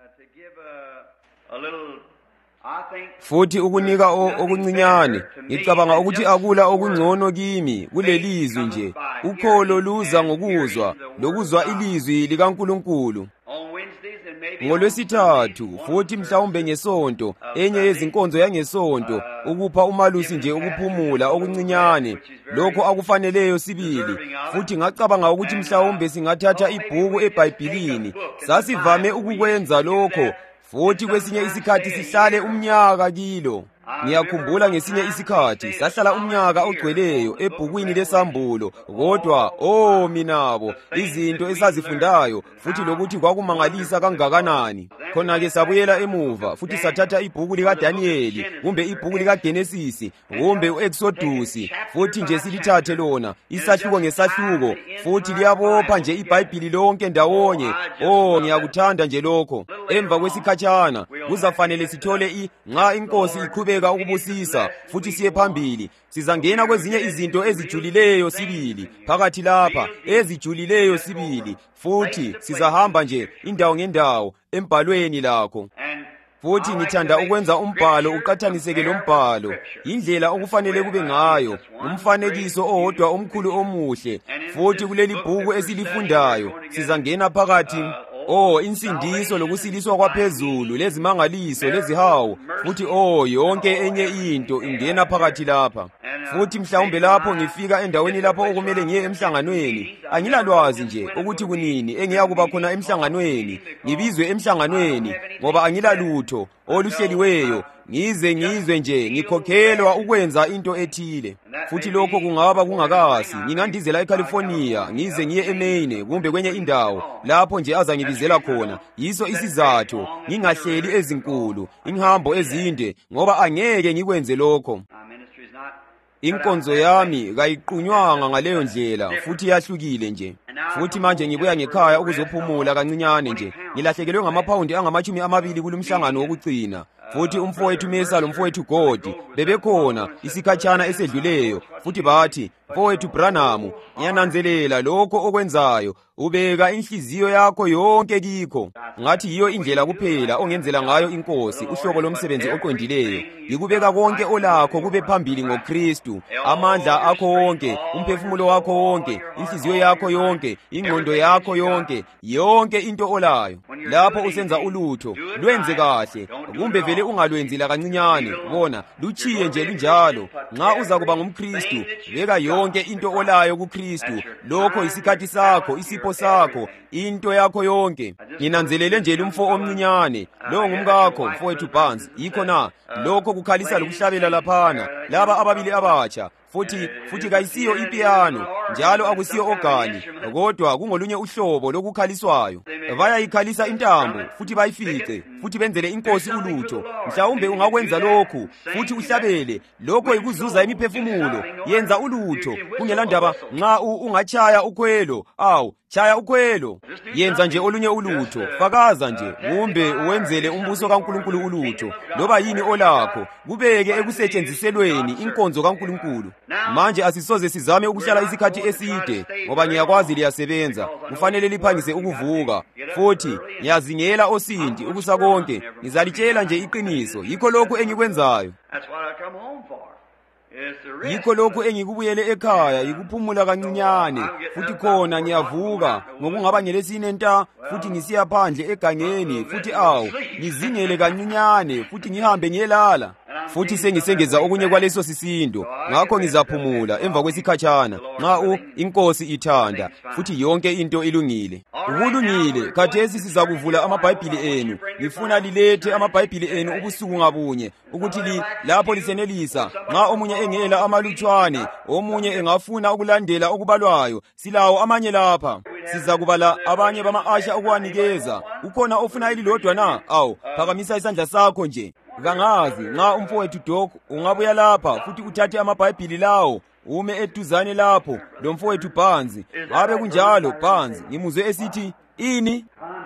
futhi ukunika okuncinyane. Ngicabanga ukuthi akula okungcono kimi kulelizwi nje. Ukholo luza ngokuzwa, lokuzwa ilizwi likaNkulunkulu. NgoLwesithathu futhi mhlawumbe ngeSonto, enye yezinkonzo yangeSonto, ukupha umalusi nje ukuphumula okuncinyane, lokho akufaneleyo sibili. Futhi ngacabanga ukuthi mhlawumbe singathatha ibhuku eBhayibhelini. Sasivame ukukwenza lokho, futhi kwesinye isikhathi sihlale umnyaka kilo. Ngiyakhumbula ngesinye isikhathi sahlala umnyaka ogcweleyo ebhukwini lesambulo, kodwa minabo izinto esazifundayo futhi lokuthi kwakumangalisa kangakanani. Khona-ke sabuyela emuva futhi sathatha ibhuku likaDaniyeli kumbe ibhuku likaGenesisi kumbe u-Exodusi, futhi nje silithathe lona isahluko ngesahluko, futhi liyabopha nje iBhayibhili lonke ndawonye. Ngiyakuthanda nje lokho. Emva kwesikhatshana kuzafanele sithole nxa inkosi iqhubeka ukubusisa futhi siye phambili, sizangena kwezinye izinto ezijulileyo sibili phakathi lapha, ezijulileyo sibili, futhi sizahamba nje indawo ngendawo embhalweni lakho. Futhi ngithanda ukwenza umbhalo uqathaniseke lombhalo, indlela okufanele kube ngayo, umfanekiso owodwa omkhulu omuhle. Futhi kuleli bhuku esilifundayo sizangena phakathi insindiso lokusiliswa kwaphezulu, lezimangaliso, lezihawu, futhi yonke enye into ingena phakathi lapha. Futhi mhlawumbe lapho ngifika endaweni lapho okumele ngiye emhlanganweni, angilalwazi nje ukuthi kunini engiyakuba khona emhlanganweni, ngibizwe emhlanganweni ngoba angilalutho oluhleliweyo, ngizwe nje ngikhokhelwa ukwenza into ethile. Futhi lokho kungaba kungakasi, ngingandizela eCalifornia ngize ngiye eMaine kumbe kwenye indawo lapho nje azangibizela khona. Yiso isizathu ngingahleli ezinkulu, inhambo ezinde, ngoba angeke ngikwenze lokho. Inkonzo yami kayiqunywanga ngaleyo ndlela, futhi yahlukile nje. Futhi manje ngibuya ngekhaya ukuzophumula kancinyane nje. Ngilahlekelwe ngamaphawundi angama-20 kulumhlangano wokugcina. Futhi umfowethu Mesa lomfowethu Godi bebekhona isikhatshana esedluleyo, futhi bathi, "Mfowethu Branham, ngiyananzelela lokho okwenzayo, ubeka inhliziyo yakho yonke kikho." Ngathi yiyo indlela kuphela ongenzela ngayo inkosi uhlobo lomsebenzi oqondileyo, yikubeka konke olakho kube phambili ngoKristu, amandla akho wonke, umphefumulo wakho wonke, inhliziyo yakho yonke, ingqondo yakho yonke, yonke into olayo. Lapho usenza ulutho, lwenze kahle, kumbe vele ungalwenzi la kancinyane, bona luchiye nje lunjalo. Nxa uzakuba ngumKristu, beka yonke into olayo kuKristu. Lokho isikhathi sakho, isipho sakho, into yakho yonke. Nginanzelele nje lumfo omncinyane, lo ngumkakho mfowethu Barnes, yikho na lokho kukhalisa lokuhlabela laphana, laba ababili abatsha. Futhi kayisiyo ipiano, njalo akusiyo ogani, kodwa kungolunye uhlobo lokukhaliswayo. Bayayikhalisa intambo, futhi bayifice, futhi benzele inkosi ulutho. Mhlawumbe ungakwenza lokhu, futhi uhlabele. Lokho yikuzuza imiphefumulo, yenza ulutho. Kungelandaba nxa ungatshaya ukhwelo, chaya ukhwelo. Yenza nje olunye ulutho, fakaza nje, kumbe uwenzele umbuso kaNkulunkulu ulutho. Loba yini olakho, kubeke ekusetshenziselweni inkonzo kaNkulunkulu. Manje asisoze sizame ukuhlala isikhathi eside, ngoba ngiyakwazi liyasebenza, kufanele liphangise ukuvuka. Futhi ngiyazingela osindi ukusakonke, ngizalitshela nje iqiniso, yikho lokhu engikwenzayo. Yikho lokhu engikubuyele ekhaya, yikuphumula kancinyane, futhi khona ngiyavuka ngokungaba ngelesine nta, futhi ngisiya phandle egangeni, futhi ngizingele kancinyane, futhi ngihambe ngiyelala. Futhi sengisengeza okunye kwaleso sisindo, ngakho ngizaphumula emva kwesikhatshana, nxa inkosi ithanda, futhi yonke into ilungile. Kulungile, khathesi sizakuvula amabhayibhili enu. Ngifuna lilethe amabhayibhili enu ubusuku ngabunye, ukuthi lapho lisenelisa, nxa omunye engela amalutshwane, omunye engafuna ukulandela okubalwayo, silawo amanye lapha. Sizakubala abanye bama-asha ukuwanikeza. Ukhona ofuna elilodwa na? Phakamisa isandla sakho nje. Kangazi nxa umfowethu Doc ungabuya lapha futhi uthathe amabhayibhili lawo ume eduzane lapho lomfowethu Bhanzi. Ngabe kunjalo Bhanzi, ngimuzwe esithi ini?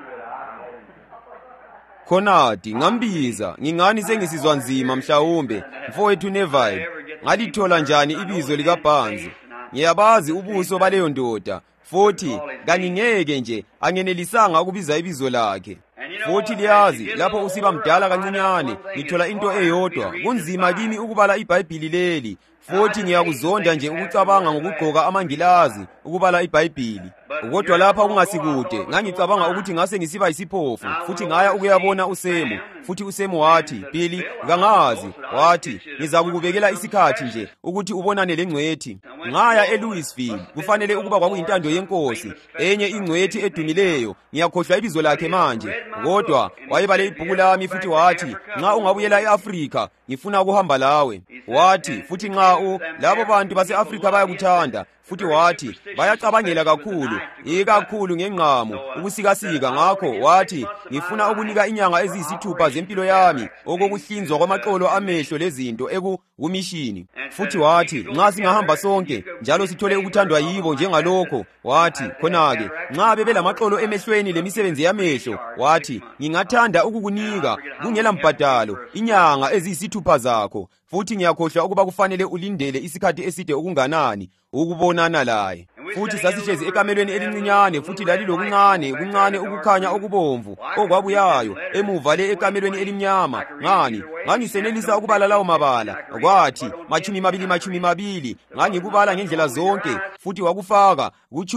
Khonadi ngambiza, ngingani sengisizwa nzima mhlawumbe. Mfowethu Neville, ngalithola njani ibizo lika Bhanzi? Ngiyabazi ubuso baleyo ndoda, futhi kaningeke nje angenelisanga ukubiza ibizo lakhe. futhi liyazi lapho usiba mdala kancinyane ngithola into eyodwa, kunzima kimi ukubala iBhayibhili leli, futhi ngiyakuzonda nje ukucabanga ngokugqoka amangilazi ukubala iBhayibhili. Kodwa lapha kungasikude ngangicabanga ukuthi ngase ngisiba yisiphofu, futhi ngaya ukuyabona uSemu, futhi uSemu wathi, "Billy, kangazi," wathi, "ngizakukubekela isikhathi nje ukuthi ubonane lengcwethi." Ngaya eLouisville, kufanele ukuba kwakuyintando yenkosi, enye ingcwethi edumileyo, ngiyakhohlwa ibizo lakhe manje, kodwa wayebale ibhuku lami futhi wathi, "Nxa ungabuyela eAfrika ngifuna ukuhamba lawe." Wathi futhi nxa labo bantu base-Afrika bayakuthanda, futhi wathi bayacabangela kakhulu, ikakhulu ngengqamo, ukusikasika. Ngakho wathi ngifuna ukunika inyanga eziyisithupha zempilo yami okokuhlinzwa kwamaqolo amehlo lezinto kumishini. Futhi wathi nxa singahamba sonke njalo sithole ukuthandwa yibo njengalokho, wathi khona-ke nxa bebelamaqolo emehlweni lemisebenzi yamehlo, wathi ngingathanda ukukunika kungela mbhadalo inyanga eziyisithupha zakho, futhi ngiyakhohlwa ukuba kufanele ulindele isikhathi eside okunganani ukubonana laye. Futhi sasihlezi ekamelweni elincinyane, futhi lalilokuncane ukukhanya okubomvu okwabuyayo emuva le ekamelweni elimnyama. Ngangisenelisa ukubala lawo mabala, kwathi 20, ngangikubala ngendlela zonke, futhi wakufaka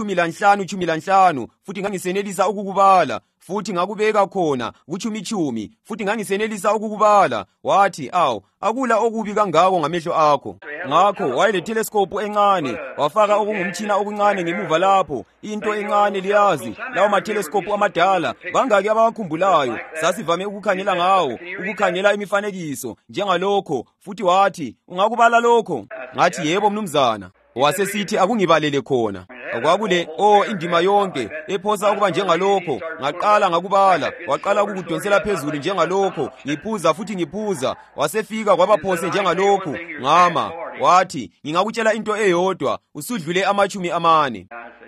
ku-15, futhi ngangisenelisa ukukubala, futhi ngakubeka khona ku-10, futhi ngangisenelisa ukukubala. Wathi, "Awu, akula okubi kangako ngamehlo akho." Ngakho wayeletheleskopu encane, wafaka okungumtshina okuncane ngemuva lapho, into encane liyazi, lawo mateleskopu amadala, bangaki abawakhumbulayo, sasivame ukukhangela ngawo, ukukhangela imifanekiso njengalokho. Futhi wathi, "Ungakubala lokho?" Ngathi, "Yebo mnumzana." Wasesithi akungibalele khona. Kwakule indima yonke ephosa ukuba njengalokho. Ngaqala ngakubala, waqala ukukudonsela phezulu njengalokho, ngiphuza futhi ngiphuza, wasefika kwabaphose njengalokho. Ngama wathi, "Ngingakutshela into eyodwa, usudlule 40."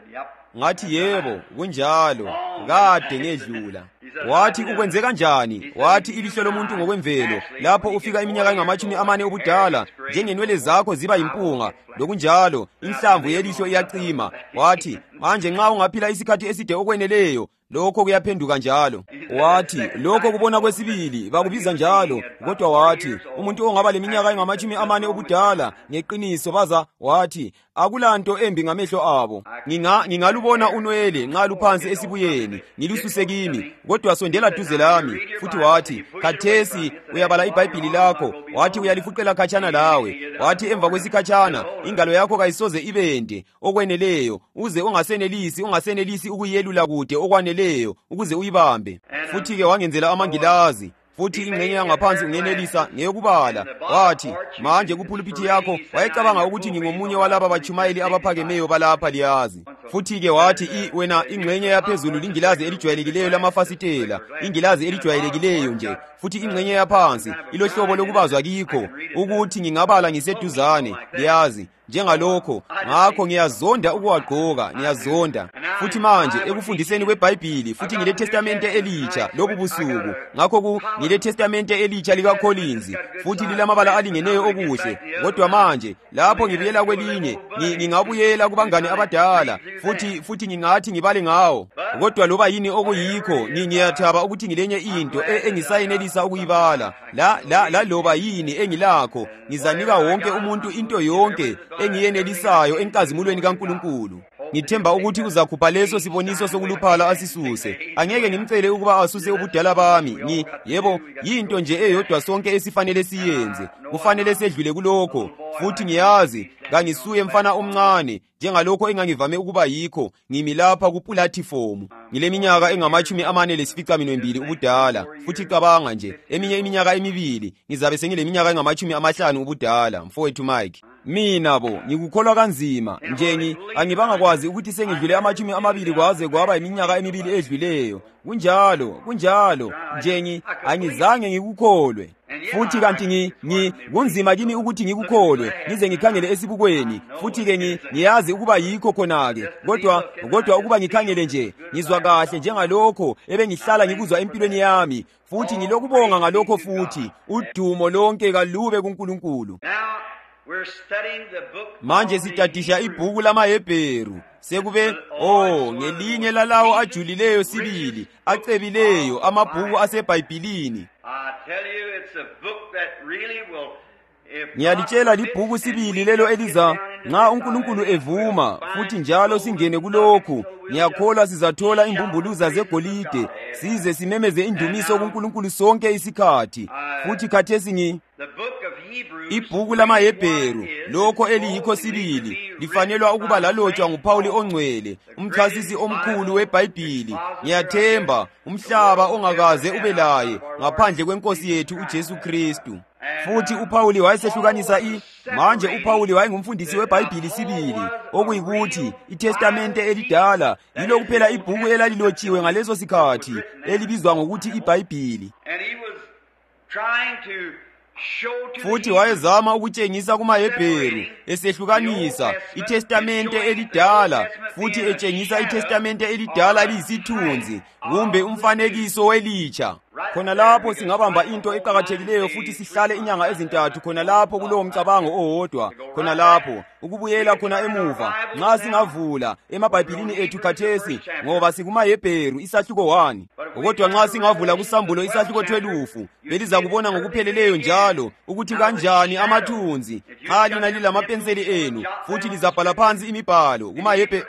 Ngathi, "Yebo, kunjalo, kade ngedlula." Wathi, "Ukwenze kanjani?" Wathi, "Ilihlo lomuntu ngokwemvelo lapho ufika iminyaka enga-40 ubudala, njengenwele zakho ziba yimpunga, lokunjalo inhlamvu yelihlo iyacima." Wathi, "Manje nxa ungaphila isikhathi eside okweneleyo, lokho kuyaphenduka njalo." Wathi, "Lokho kubona kwesibili bakubiza njalo." Kodwa wathi, "Umuntu ongaba leminyaka enga-40 ubudala ngeqiniso baza," wathi, "akulanto embi ngamehlo abo. Ngingalubona unwele nxa luphansi esibuyeni, ngilususe kimi, kodwa sondela duze lami." Futhi wathi, "Khathesi uyabala iBhayibhili lakho." Wathi, "Uyalifuqela khatshana lawe." Wathi, "Emva kwesikhatshana ingalo yakho kayisoze ibende okweneleyo, uze ungasenelisi ukuyelula kude okwaneleyo ukuze uyibambe." Futhi-ke wangenzela amangilazi, futhi ingxenye yangaphansi ungenelisa ngeyokubala. Wathi, "Manje kupulpiti yakho wayecabanga ukuthi ngingomunye walaba batshumayeli abaphakemeyo balapha liyazi." Futhi-ke wathi, "Wena ingxenye yaphezulu lingilazi elijwayelekileyo lamafasitela, ingilazi elijwayelekileyo nje, futhi ingxenye yaphansi ilohlobo lokubazwa kikho ukuthi ngingabala ngiseduzane liyazi njengalokho. Ngakho ngiyazonda ukuwagqoka, ngiyazonda." Futhi manje ekufundiseni kweBhayibhili, futhi ngile testamente elitsha lobu busuku, ngakho ngile testamente elitsha likaCollins, futhi lilamabala alingeneyo okuhle. Kodwa manje lapho ngibuyela kwelinye, ngingabuyela kubangane abadala, futhi ngingathi ngibale ngawo. Kodwa loba yini okuyikho, ngiyathaba ukuthi ngilenye into engisayinelisa ukuyibala. La loba yini engilakho, ngizanika wonke umuntu into yonke engiyenelisayo enkazimulweni kaNkulunkulu. Ngithemba ukuthi uzakhupha leso siboniso sokuluphala asisuse. Angeke ngimcele ukuba asuse ubudala bami. Yebo, yinto nje eyodwa sonke esifanele siyenze. Kufanele sedlule kulokho. Futhi ngiyazi kangisuye mfana omncane njengalokho engangivame ukuba yikho. Ngimi lapha kupulatifomu. Ngileminyaka engama-42 ubudala. Futhi cabanga nje, eminye iminyaka emibili ngizabe sengileminyaka engama-50 ubudala. Mfowethu Mike, mina ngikukholwa kanzima nje, angibanga kwazi ukuthi sengidlule 20 kwaze kwaba iminyaka emibili edluleyo. Kunjalo nje, angizange ngikukholwe. Futhi kanti kunzima kimi ukuthi ngikukholwe ngize ngikhangele esibukweni. Futhi-ke ngiyazi ukuba yikho khona-ke, kodwa ukuba ngikhangele nje ngizwa kahle njengalokho ebengihlala ngikuzwa empilweni yami. Futhi ngilokubonga ngalokho, futhi udumo lonke kalube kuNkulunkulu. Manje sitadisha ibhuku lamaHebheru. Sekube ngelinye lalawo ajulileyo sibili acebileyo amabhuku aseBhayibhelini. Ngiyalitshela libhuku sibili lelo eliza nxa uNkulunkulu evuma futhi njalo singene kulokhu. Ngiyakholwa sizathola imbumbuluza zegolide size simemeze indumiso kuNkulunkulu sonke isikhathi. Futhi khathesi ibhuku lamaHebheru lokho eliyikho sibili lifanelwa ukuba lalotshwa nguPawuli ongcwele, umchasisi omkhulu weBhayibheli. Ngiyathemba umhlaba ongakaze ube laye ngaphandle kweNkosi yethu uJesu Kristu. Futhi uPawuli wayesehlukanisa manje uPawuli wayengumfundisi weBhayibheli sibili, okuyikuthi iTestamente elidala yilo kuphela ibhuku elalilotshiwe ngaleso sikhathi elibizwa ngokuthi iBhayibheli. Futhi wayezama ukutshengisa kumaHebheru esehlukanisa iTestamente elidala futhi etshengisa iTestamente elidala liyisithunzi kumbe umfanekiso welitsha. Khona lapho singabamba into eqhakathekileyo futhi sihlale inyanga ezintathu khona lapho kulowo mcabango owodwa. Khona lapho ukubuyela khona emuva nxa singavula emabhayibhelini ethu khathesi ngoba sikumaHebheru isahluko 1. Kodwa nxa singavula kusambulo isahluko 12 beliza kubona ngokupheleleyo njalo ukuthi kanjani amathunzi nxa lina lilamapenseli enu futhi lizabhala phansi imibhalo kumaHebheru.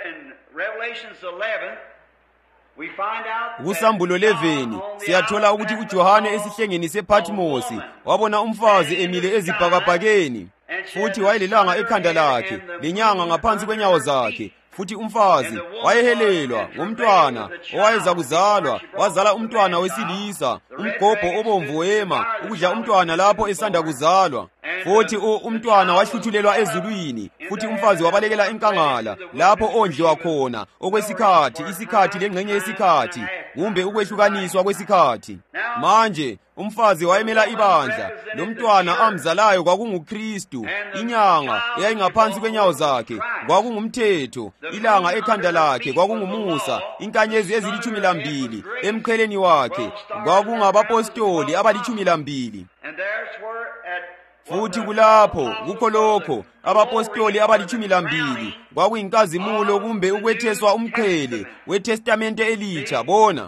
Kusambulo 11 siyathola ukuthi uJohane esihlengeni sePhathimosi wabona umfazi emile ezibhakabhakeni futhi wayelelanga ekhanda lakhe lenyanga ngaphansi kwenyawo zakhe. Futhi umfazi wayehelelwa ngomntwana owayeza kuzalwa, wazala umntwana wesilisa, umgobho obomvu wema ukudla umntwana lapho esanda kuzalwa. Futhi umntwana wahluthulelwa ezulwini, futhi umfazi wabalekela enkangala lapho ondliwa khona okwesikhathi, isikhathi lengxenye yesikhathi kumbe ukwehlukaniswa kwesikhathi. Manje umfazi wayemela ibandla, lomntwana amzalayo kwakunguKristu, inyanga eyayingaphansi kwenyawo zakhe kwakungumthetho, ilanga ekhanda lakhe kwakungumusa, inkanyezi ezili12 emqheleni wakhe kwakungabapostoli abali12. Futhi kulapho kukho lokho abapostoli abali12 kwakuyinkazimulo kumbe ukwetheswa umqhele weTestamente elitsha. Bona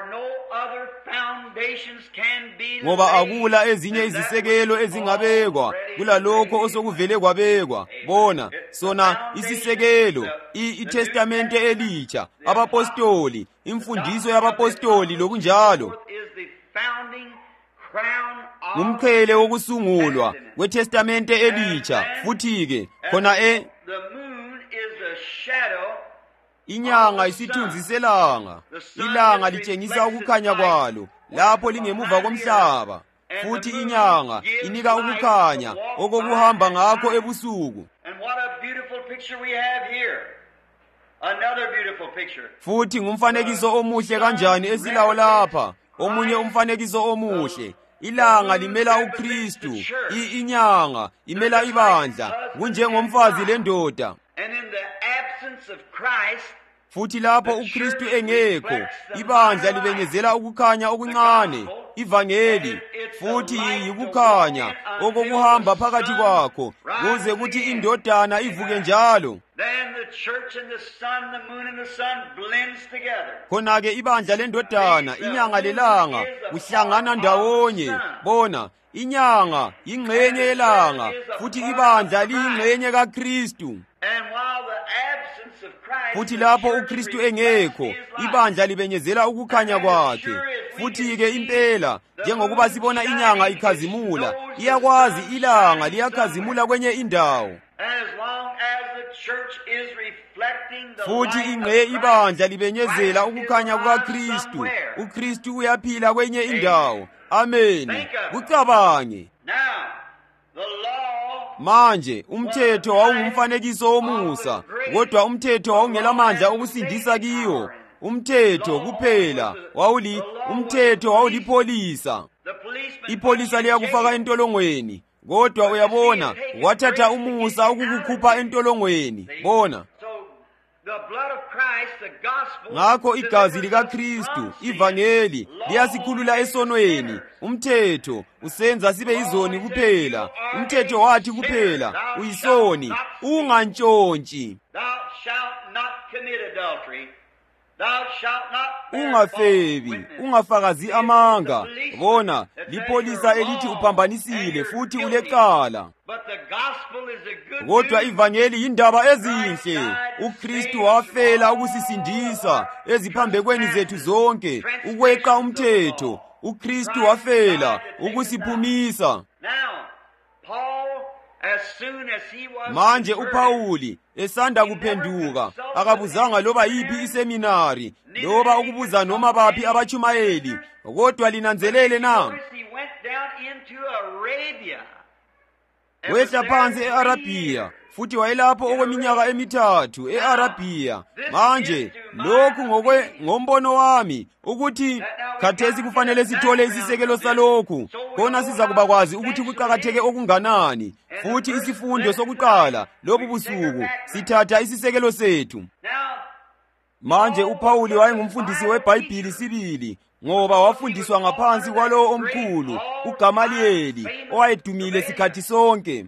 ngoba akula ezinye izisekelo ezingabekwa kulalokho osokuvele kwabekwa. Bona sona isisekelo iTestamente elitsha, abapostoli, imfundiso yabapostoli lokunjalo ngumqhele wokusungulwa kweTestamente elitsha. Futhi-ke khona inyanga isithunzi selanga, ilanga litshengisa ukukhanya kwalo lapho lingemuva komhlaba. Futhi inyanga inika ukukhanya okokuhamba ngakho ebusuku. Futhi ngumfanekiso omuhle kanjani esilawo lapha, omunye umfanekiso omuhle. Ilanga limela uKristu, inyanga imela ibandla, kunjengomfazi lendoda. Futhi lapho uKristu engekho, ibandla libenyezela ukukhanya okuncane, ivangeli, futhi yikukhanya okokuhamba phakathi kwakho kuze kuthi indodana ivuke njalo. Khona-ke ibandla lendodana, inyanga lelanga kuhlangana ndawonye. Bona inyanga ingxenye yelanga futhi ibandla liyingxenye kaKristu. Futhi lapho uKristu engekho, ibandla libenyezela ukukhanya kwakhe. Futhi-ke impela njengokuba sibona inyanga ikhazimula, iyakwazi ilanga liyakhazimula kwenye indawo. Futhi ingqe ibandla libenyezela ukukhanya kukaKristu, uKristu uyaphila kwenye indawo. Amen. Kucabange manje umthetho wawungumfanekiso womusa, kodwa umthetho wawungelamandla okusindisa kiwo. Umthetho kuphela umthetho wawulipholisa. Ipholisa liyakufaka entolongweni, kodwa uyabona wathatha umusa ukukukhupha entolongweni. Bona Ngakho igazi likaKristu, ivangeli, liyasikhulula esonweni. Umthetho usenza sibe yizoni kuphela. Umthetho wathi kuphela, uyisoni, ungantshontshi, ungafebi, ungafakazi amanga. Bona, lipholisa elithi uphambanisile futhi ulecala. Kodwa ivangeli yindaba ezinhle. uKristu wafela ukusisindisa eziphambekweni zethu zonke, ukweqa umthetho. uKristu wafela ukusiphumisa. Manje uPawuli esanda kuphenduka, akabuzanga loba yiphi iseminari, loba ukubuza noma baphi abatshumayeli, kodwa linanzelele na, wehla phansi e-Arabiya, futhi wayelapho okweminyaka emithathu e-Arabiya. Manje lokhu ngombono wami ukuthi khathesi kufanele sithole isisekelo salokhu, khona sizakuba kwazi ukuthi kuqakatheke okunganani. Futhi isifundo sokuqala lobu busuku sithatha isisekelo sethu. Manje uPawuli wayengumfundisi weBhayibhili sibili, ngoba wafundiswa ngaphansi kwalowo omkhulu uGamaliyeli, owayedumile sikhathi sonke.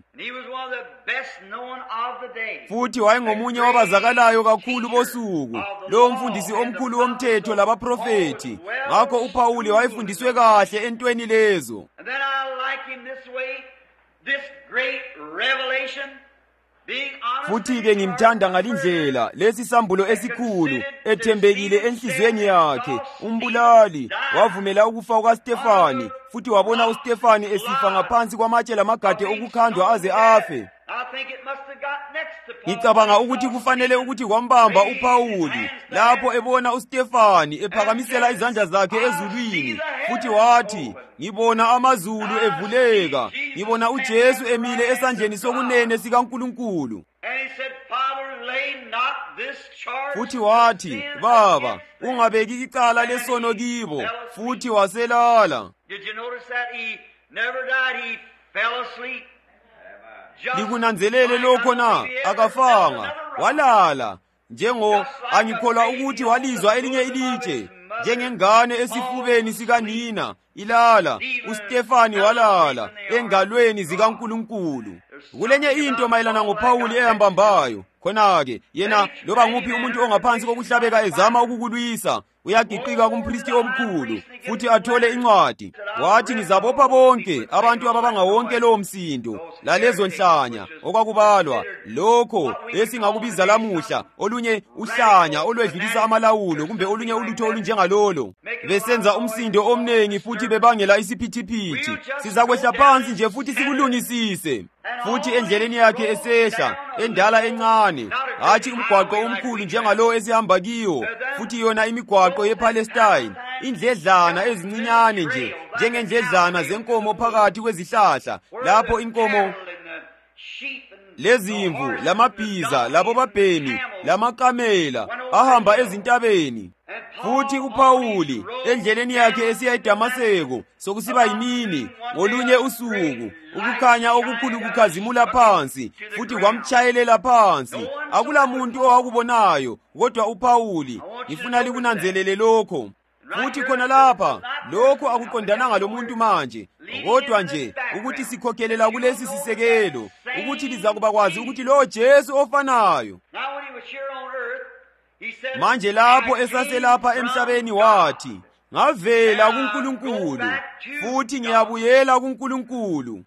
Futhi wayengomunye wabazakalayo kakhulu bosuku, lowo mfundisi omkhulu womthetho labaprofeti. Ngakho uPawuli wayefundiswe kahle entweni lezo. Futhi-ke ngimthanda ngalindlela lesi sambulo esikhulu, ethembekile enhlizweni yakhe. Umbulali wavumela ukufa kukaStefani, futhi wabona uStefani esifa ngaphansi kwamatshe lamagade okukhandwa aze afe. Ngicabanga ukuthi kufanele ukuthi kwambamba uPawuli lapho ebona uStefani ephakamisela izandla zakhe ezulwini, futhi wathi, ngibona amazulu evuleka, ngibona uJesu emile esandleni sokunene sikaNkulunkulu. Futhi wathi, Baba, ungabeki icala lesono kibo, futhi waselala. Likunanzelele lokho na? Akafanga, walala. Angikholwa ukuthi walizwa elinye ilitshe, njengengane esifubeni sikanina ilala, uStefani walala engalweni zikaNkulunkulu. Kulenye into mayelana ngoPawuli eyambambayo. Khona-ke yena loba nguphi umuntu ongaphansi kokuhlabeka ezama ukukulwisa, uyagiqika kumphristi omkhulu, futhi athole incwadi. Wathi, ngizabopha bonke abantu ababanga wonke lowo msindo lalezo nhlanya okwakubalwa, lokho esingakubiza lamuhla olunye uhlanya olwedlulisa amalawulo, kumbe olunye ulutho olunjengalolo, besenza umsindo omnengi futhi bebangela isiphithiphithi. Sizakwehla phansi nje futhi sikulungisise. Futhi endleleni yakhe esehla, endala encane, hathi umgwaqo omkhulu njengalowo esihamba kiwo, futhi yona imigwaqo yePalestine, indledlana ezincinyane nje, njengendledlana zenkomo phakathi kwezihlahla, lapho inkomo lezimvu lamabhiza labobabhemi lamakamela ahamba ezintabeni. Futhi uPawuli endleleni yakhe esiya eDamaseko, sokusiba yimini ngolunye usuku, ukukhanya okukhulu kukhazimula phansi, futhi kwamtshayelela phansi. Akula muntu owakubonayo, kodwa uPawuli. Ngifuna likunanzelele lokho. Futhi khona lapha, lokho akuqondananga lo muntu manje, kodwa nje ukuthi sikhokhelela kulesi sisekelo, ukuthi lizakuba kwazi ukuthi lo Jesu ofanayo. Manje lapho esaselapha emhlabeni wathi, ngavela kuNkulunkulu, futhi ngiyabuyela kuNkulunkulu.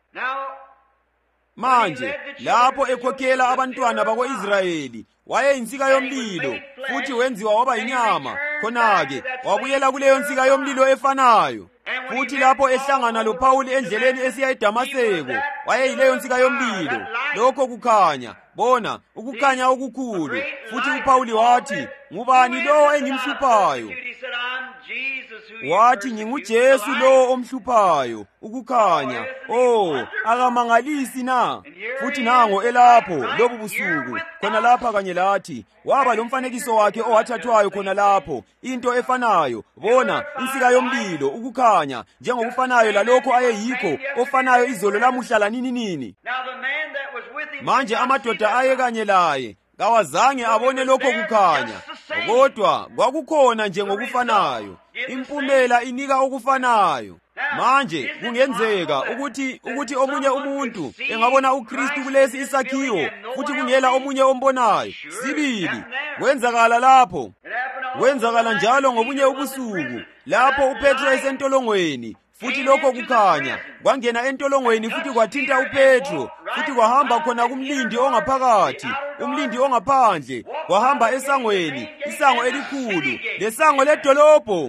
Manje lapho ekhokhela abantwana bako-Israyeli, wayeyinsika yomlilo, futhi wenziwa waba yinyama. Khona-ke wabuyela kuleyo nsika yomlilo efanayo. Futhi lapho ehlangana loPawuli endleleni esiya eDamaseko, wayeyileyo nsika yomlilo, lokho kukhanya. Bona, ukukhanya okukhulu. Futhi uPawuli wathi, ngubani lo engimhluphayo? Wathi, nginguJesu lo omhluphayo. Ukukhanya, akamangalisi na? Futhi nango elapho lobu busuku, khona lapha kanye lathi, waba lomfanekiso wakhe owathathwayo khona lapho, into efanayo. Bona, insika yomlilo, ukukhanya, njengokufanayo lalokho ayeyikho, ofanayo izolo lamuhla lanini. Manje amadoda ayekanye laye kawazange abone lokho kukhanya, kodwa kwakukhona nje ngokufanayo. Impumela inika okufanayo. Manje kungenzeka ukuthi omunye umuntu engabona uKristu kulesi isakhiwo futhi kungela omunye ombonayo. Sibili, kwenzakala lapho. Kwenzakala njalo ngobunye ubusuku lapho uPetro esentolongweni, futhi lokho kukhanya kwangena entolongweni futhi kwathinta uPetro, futhi kwahamba khona kumlindi ongaphakathi, umlindi ongaphandle, kwahamba esangweni, isango elikhulu, lesango ledolobho.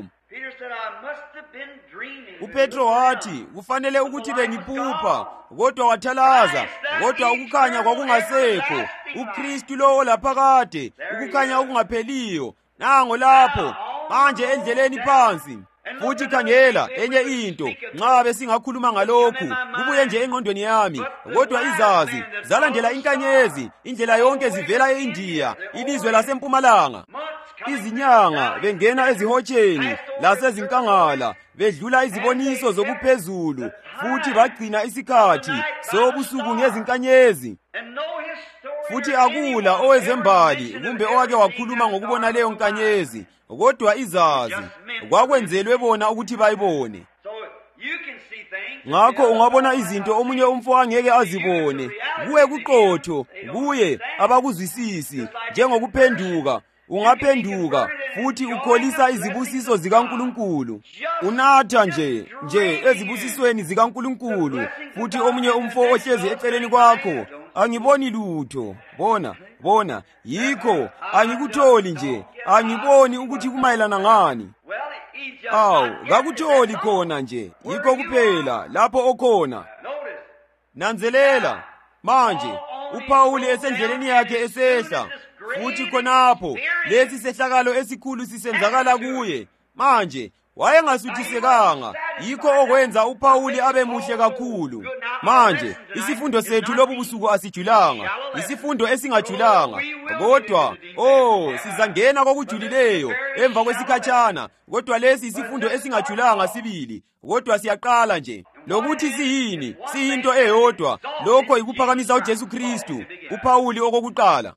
uPetro wathi, kufanele ukuthi bengiphupha, kodwa wathalaza, kodwa ukukhanya kwakungasekho. uKristu lo laphakade, ukukhanya okungapheliyo, nango lapho manje endleleni phansi. Futhi khangela enye into, nxa besingakhuluma ngalokhu, kubuye nje engqondweni yami, kodwa izazi zalandela inkanyezi, indlela yonke zivela eIndiya, ilizwe lasempumalanga. Izinyanga bengena ezihotsheni lasezinkangala, bedlula iziboniso zokuphezulu, futhi bagcina isikhathi sobusuku ngezinkanyezi. Futhi akula owezembali kumbe owake wakhuluma ngokubona leyo nkanyezi, kodwa izazi kwakwenzelwe bona ukuthi bayibone. Ngakho ungabona izinto omunye umfo angeke azibone. Kuwe kuqotho, kuye abakuzwisisi, njengokuphenduka. Ungaphenduka futhi ukholisa izibusiso zikaNkulunkulu. Unatha nje ezibusisweni zikaNkulunkulu, futhi omunye umfo ohlezi eceleni kwakho angiboni lutho. Bona, yikho angikutholi nje, angiboni ukuthi kumayelana ngani. Kakutholi khona nje, yikho kuphela lapho okhona. Nanzelela, manje uPawuli esendleleni yakhe esehla, futhi khonapho lesi sehlakalo esikhulu sisenzakala kuye. Manje wayengasuthisekanga, yikho okwenza uPawuli abe muhle kakhulu. Manje isifundo sethu lobu busuku asijulanga, isifundo esingajulanga, kodwa sizangena kokujulileyo emva kwesikhatshana. Kodwa lesi isifundo esingajulanga sibili, kodwa siyaqala nje. Lokuthi siyini, siyinto eyodwa, lokho yikuphakamisa uJesu Kristu. uPawuli okokuqala.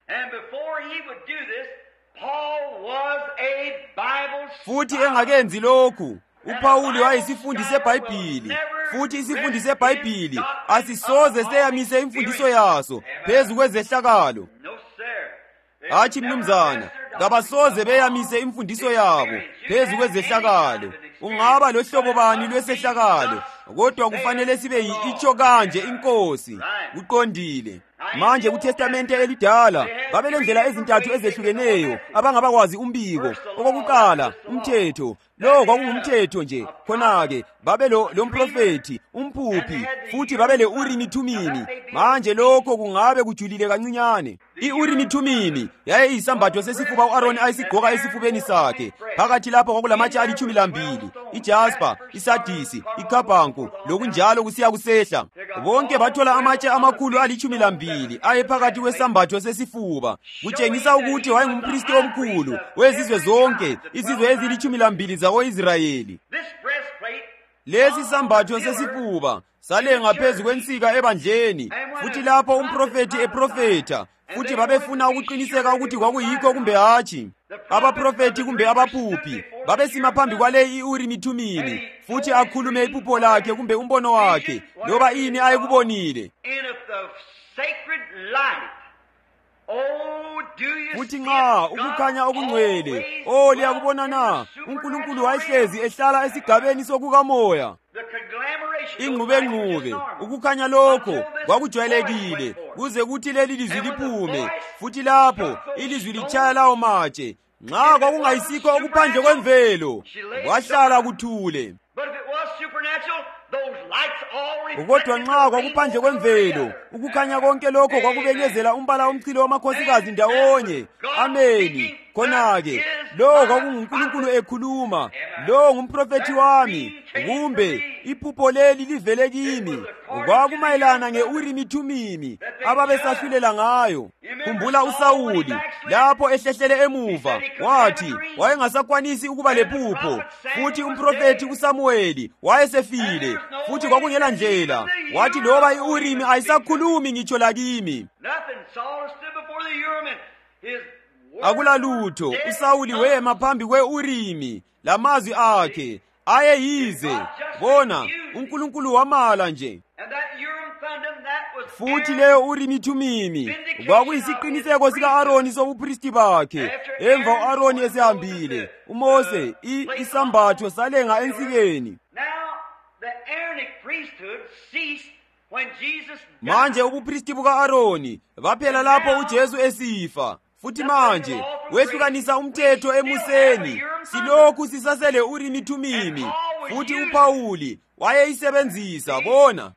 Futhi engakenzi lokhu, uPawuli wayisifundi seBhayibhili, futhi isifundi seBhayibhili asisoze seyamise imfundiso yaso phezu kwezehlakalo. Hatshi mnumzana, kabasoze beyamise imfundiso yabo phezu kwezehlakalo. Ungaba lohlobo bani lwesehlakalo, kodwa kufanele sibe itsho kanje inkosi. Kuqondile. Manje kuTestamente elidala babelendlela ezintathu ezehlukeneyo abangabakwazi umbiko. Okokuqala, umthetho. Lo kwakungumthetho nje. Khona-ke babelo lomprofeti, umphuphi, futhi babele Urimi Thumimi. Manje lokho kungabe kujulile kancinyane. iUrimi Thumimi yayiyisambatho sesifuba uAaroni ayisigqoka esifubeni sakhe. Phakathi lapho kwakulamatshe alitshumi lambili, iJaspa, iSadisi, iKhabhanku, lokunjalo kusiya kusehla. Bonke bathola amatshe amakhulu alitshumi lambili ayephakathi kwesambatho sesifuba, kutshengisa ukuthi wayengumpristi omkhulu wezizwe zonke, izizwe ezilitshumi lambili zako-Israyeli. Lesi sambatho sesifuba salenga phezu kwensika ebandleni, futhi lapho umprofeti eprofetha, futhi babefuna ukuqiniseka ukuthi kwakuyikho kumbe hatshi. Abaprofeti kumbe abaphuphi babesima phambi kwale iUrimi Thumimi, futhi akhulume iphupho lakhe kumbe umbono wakhe, loba ini ayekubonile. Futhi nxa ukukhanya okungcwele, liyakubona na, uNkulunkulu wayehlezi ehlala esigabeni sokukamoya. Ingqubengqube, ukukhanya lokho kwakujwayelekile kuze kuthi leli lizwi liphume, futhi lapho ilizwi litshaya lawo matshe. Nxa kwakungayisikho okuphandle kwemvelo, kwahlala kuthule. Kodwa nxa kwakuphandle kwemvelo, ukukhanya konke lokho kwakubenyezela umbala omchilo wamakhosikazi ndawonye. Ameni. Khona-ke, lo kwakunguNkulunkulu ekhuluma, lo ngumprofethi wami, kumbe iphupho leli livele kimi. Kwakumayelana ngeUrimi Thumimi ababesahlulela ngayo. Khumbula uSawuli lapho ehlehlele emuva, wathi wayengasakwanisi ukuba lephupho, futhi umprofethi uSamuweli wayesefile, futhi kwakungela ndlela. Wathi loba iUrimi ayisakhulumi ngitsho lakimi. Akulalutho. USawuli wema phambi kwe-Urimi, lamazwi akhe ayeyize. Bona, uNkulunkulu wamala nje. Futhi leyo Urimi Thumimi kwakuyisiqiniseko sika-Aroni sobupristi bakhe. Emva u-Aroni esehambile, uMose isambatho salenga ensikeni. Manje ubupristi buka-Aroni baphela lapho uJesu esifa. Futhi manje wehlukanisa umthetho eMuseni. Silokhu sisasele Urimi Thumimi. Futhi uPawuli wayeyisebenzisa. Bona,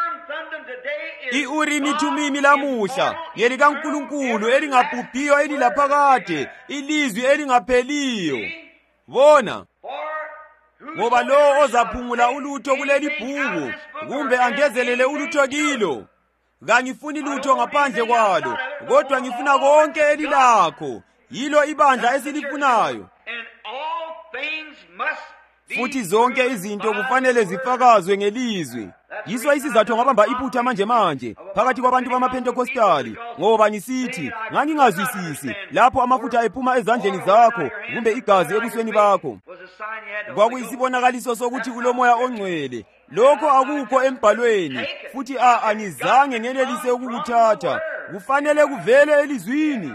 i-Urimi Thumimi lamuhla ngelikaNkulunkulu elingabhubhiyo elilaphakade, ilizwi elingapheliyo. Bona, ngoba lowo ozaphungula ulutho kuleli bhuku kumbe angezelele ulutho kilo, kangifuni lutho ngaphandle kwalo, kodwa ngifuna konke elilakho. Yilo ibandla esilifunayo. Futhi zonke izinto kufanele zifakazwe ngelizwi. Yiso isizathu ngabamba iphutha manje phakathi kwabantu bamaPentekostali, ngoba ngisithi ngangingazwisisi lapho amafutha ephuma ezandleni zakho kumbe igazi ebusweni bakho. Kwakuyisibonakaliso sokuthi kulomoya ongcwele. Lokho akukho embhalweni, futhi angizange ngenelise ukukuthatha. Kufanele kuvele elizwini.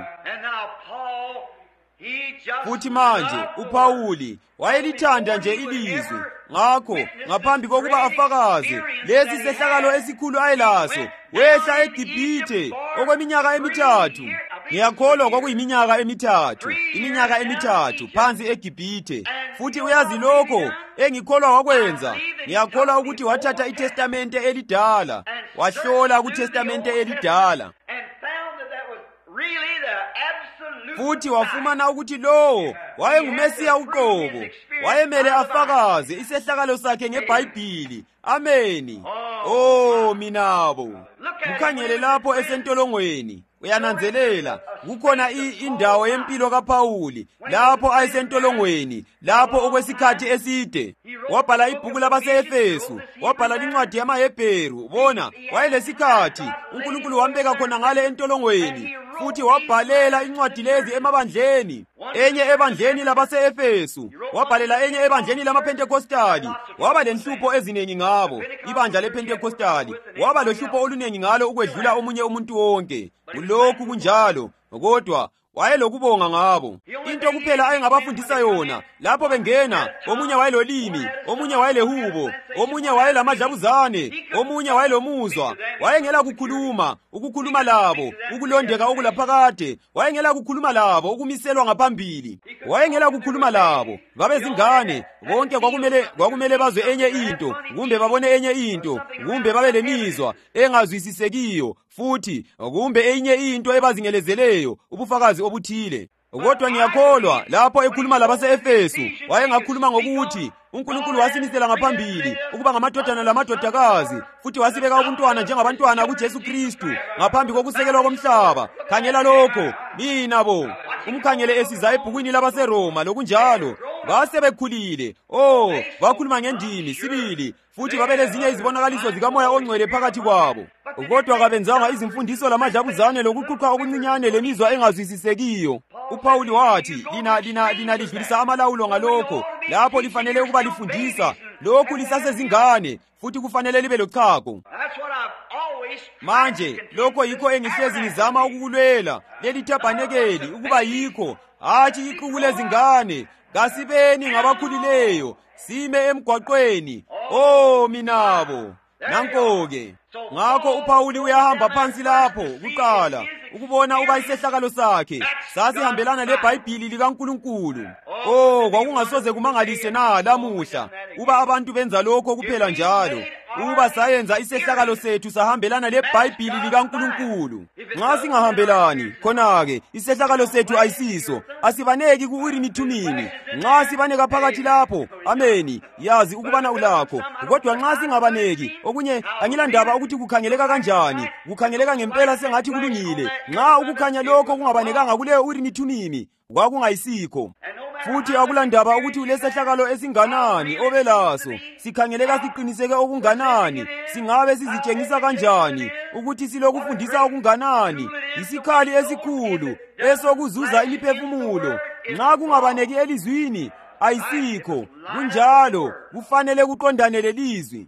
Futhi manje uPawuli wayelithanda nje ilizwi. Ngakho ngaphambi kokuba afakaze lesi sehlakalo esikhulu ayelaso, wehla eGibhithe okweminyaka emithathu. Ngiyakholwa kwakuyiminyaka emithathu, iminyaka emithathu phansi eGibhithe. Futhi uyazi lokho engikholwa wakwenza. Ngiyakholwa ukuthi wathatha iTestamente elidala, wahlola kuTestamente elidala, futhi wafumana ukuthi lowo wayengumesiya uqobo, wayemele afakaze isehlakalo sakhe ngeBhayibhili. Ameni. Oh minabo, mukhangele lapho esentolongweni. Uyananzelela kukhona indawo yempilo kaPawuli lapho ayesentolongweni, lapho okwesikhathi eside. Wabhala ibhuku labase-Efesu, wabhala incwadi yamaHebheru. Bona, wayelesikhathi uNkulunkulu wambeka khona ngale entolongweni, futhi wabhalela incwadi lezi emabandleni. Enye ebandleni labase-Efesu, wabhalela enye ebandleni lamaPentekostali. Waba lenhlupho eziningi ngabo. Ibandla lePentekostali waba lohlupho oluningi ngalo ukwedlula omunye umuntu wonke. Kulokhu kunjalo, kodwa wayelokubonga ngabo. Into kuphela ayengabafundisa yona lapho bengena, omunye wayelolimi, omunye wayelehubo, omunye wayelamadlabuzane, omunye wayelomuzwa. Wayengela ukukhuluma labo, ukulondeka okulaphakade. Wayengela kukhuluma labo, ukumiselwa ngaphambili. Wayengela kukhuluma labo, babezingane. Bonke kwakumele bazwe enye into, kumbe babone enye into, kumbe babe lemizwa engazwisisekiyo, futhi kumbe enye into ebazingelezeleyo, ubufakazi obuthile. Kodwa ngiyakholwa lapho ekhuluma labase-Efesu wayengakhuluma ngokuthi uNkulunkulu wasimisela ngaphambili ukuba ngamadodana lamadodakazi, futhi wasibeka ubuntwana njengabantwana kuJesu Kristu ngaphambi kokusekelwa komhlaba. Khangela lokho, mina bo, umkhangele esiza ebhukwini labaseRoma lokunjalo. Basebekhulile, bakhuluma ngendimi sibili, futhi babelezinye izibonakaliso zikamoya ongcwele phakathi kwabo. Kodwa kabenzanga izimfundiso lamadlabuzane lokuqhuqha okuncinyane lemizwa engazwisisekiyo. uPawuli wathi, lina lidlulisa amalawulo ngalokho, lapho lifanele ukuba lifundisa. Lokhu lisasezingane, futhi kufanele libe lochago. Manje lokho yikho engihlezi ngizama ukukulwela, leli thabhanekeli ukuba yikho, hathi ixuku lezingane. Kasibeni ngabakhulileyo, sime emgwaqweni. Minabo, nanko-ke. Ngakho uPawuli uyahamba phansi lapho kuqala ukubona uba isehlakalo sakhe sasihambelana leBhayibhili likaNkulunkulu. Kwakungasoze kumangalise na lamuhla uba abantu benza lokho kuphela njalo, uba sayenza isehlakalo sethu sahambelana leBhayibhili likaNkulunkulu. Nxa singahambelani, khona-ke isehlakalo sethu ayisiso. Asibaneki ku-Urimi Thumimi. Nxa sibaneka phakathi lapho, ameni, yazi ukubana ulakho. Kodwa nxa singabaneki, okunye angilandaba ukuthi kukhangeleka kanjani, kukhangeleka ngempela sengathi kulungile. Nxa ukukhanya lokho kungabanekanga kuleyo Urimi Thumimi, kwakungayisikho. futhi akulandaba ukuthi ulesehlakalo esinganani obelaso, sikhangeleka siqiniseke okunganani, singabe sizitshengisa kanjani ukuthi silokufundisa okunganani, isikhali esikhulu esokuzuza imiphefumulo. Nxa kungabaneki elizwini, ayisikho. Kunjalo kufanele kuqondane lelizwi.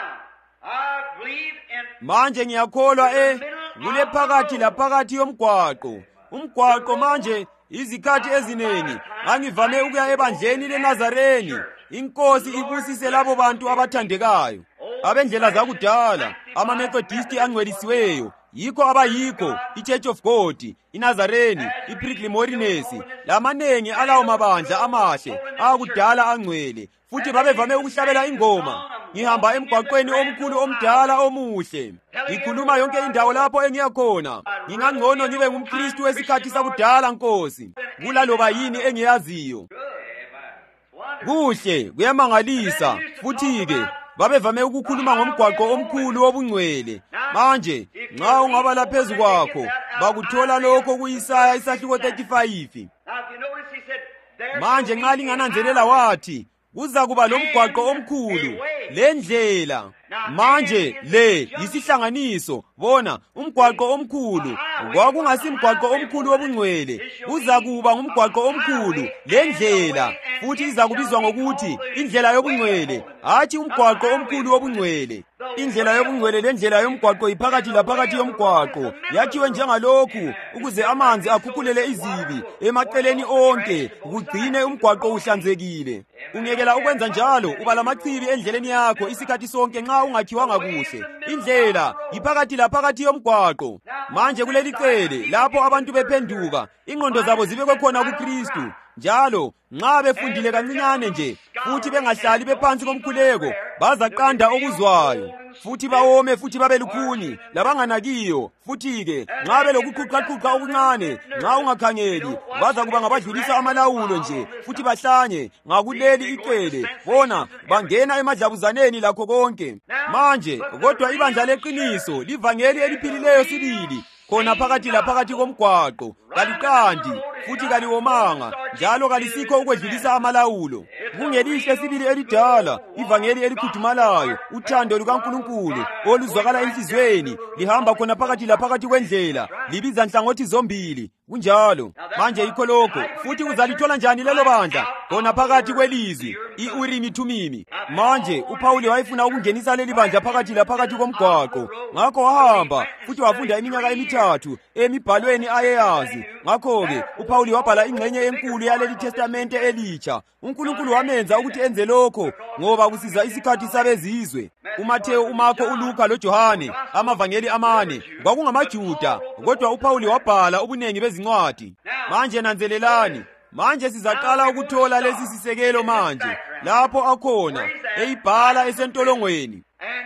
Manje ngiyakholwa kule phakathi laphakathi yomgwaqo. Umgwaqo manje izikhathi eziningi ngangivame ukuya ebandleni leNazareni. Inkosi ibusise labo bantu abathandekayo, abendlela zakudala, amaMethodisti angcwelisiweyo. Yikho abayikho iChurch of God, iNazareni, iPrickly Holiness, lamanengi alawo mabandla amahle akudala angcwele, futhi babevame ukuhlabela ingoma. Ngihamba emgwaqweni omkhulu omdala omuhle, ngikhuluma yonke indawo lapho engiyakhona. Ngingangcono ngibe ngumKristu wesikhathi sakudala, Nkosi, kulaloba yini engiyaziyo. Kuhle, kuyamangalisa. Futhi-ke babevame ukukhuluma ngomgwaqo omkhulu wobungcwele. Manje nxa ungabala phezu kwakho, bakuthola lokho kuIsaya isahluko 35. Manje nxa lingananzelela wathi, kuza kuba lomgwaqo omkhulu, lendlela. Manje le yisihlanganiso. Bona, umgwaqo omkhulu kwakungasimgwaqo omkhulu wobungcwele, kuza kuba ngumgwaqo omkhulu, lendlela, futhi iza kubizwa ngokuthi indlela yobungcwele, hathi umgwaqo omkhulu wobungcwele. Indlela yobungcwele lendlela yomgwaqo iphakathi laphakathi yomgwaqo, yakhiwe njengalokhu ukuze amanzi akhukhulele izibi emaceleni onke, kugcine umgwaqo uhlanzekile. Ungekela ukwenza njalo, uba lamachibi endleleni yakho isikhathi sonke nxa ungakhiwanga kuhle. Indlela iphakathi laphakathi yomgwaqo. Manje kuleli cele lapho abantu bephenduka, ingqondo zabo zibekwe khona kuKristu. Njalo nxa befundile kancinyane nje, futhi bengahlali bephansi komkhuleko, bazaqanda okuzwayo, futhi bawome, futhi babe lukhuni labanganakiyo. Futhi-ke nxa belokuqhuqaqhuqa okuncane, nxa ungakhangeli, baza kuba ngabadlulisa amalawulo nje, futhi bahlanye ngakuleli icele. Bona bangena emadlabuzaneni lakho konke. Manje kodwa ibandla leqiniso, livangeli eliphilileyo sibili, khona phakathi laphakathi komgwaqo, kaliqandi futhi kaliwomanga, njalo kalisikho ukwedlulisa amalawulo. Kungelihle sibili elidala, ivangeli elikhudumalayo, uthando lukaNkulunkulu oluzwakala enhlizweni, lihamba khona phakathi laphakathi kwendlela, libiza nhlangothi zombili. Kunjalo manje yikho lokho. Futhi uzalithola njani lelo bandla? Khona phakathi kwelizwi, iUrimi Thumimi. Manje uPawuli wayefuna ukungenisa leli bandla phakathi laphakathi komgwaqo, ngakho wahamba futhi wafunda iminyaka emithathu emibhalweni ayeyazi. Ngakho-ke uPawuli wabhala ingxenye enkulu yaleli testamente elitsha. uNkulunkulu wamenza ukuthi enze lokho ngoba kusiza isikhathi sabezizwe. uMathewu, uMarko, uLuka loJohane, amavangeli amane, kwakungamaJuda, kodwa uPawuli wabhala ubunengi bezincwadi. Manje nanzelelani, manje sizaqala ukuthola lesi sisekelo manje, lapho akhona eyibhala esentolongweni.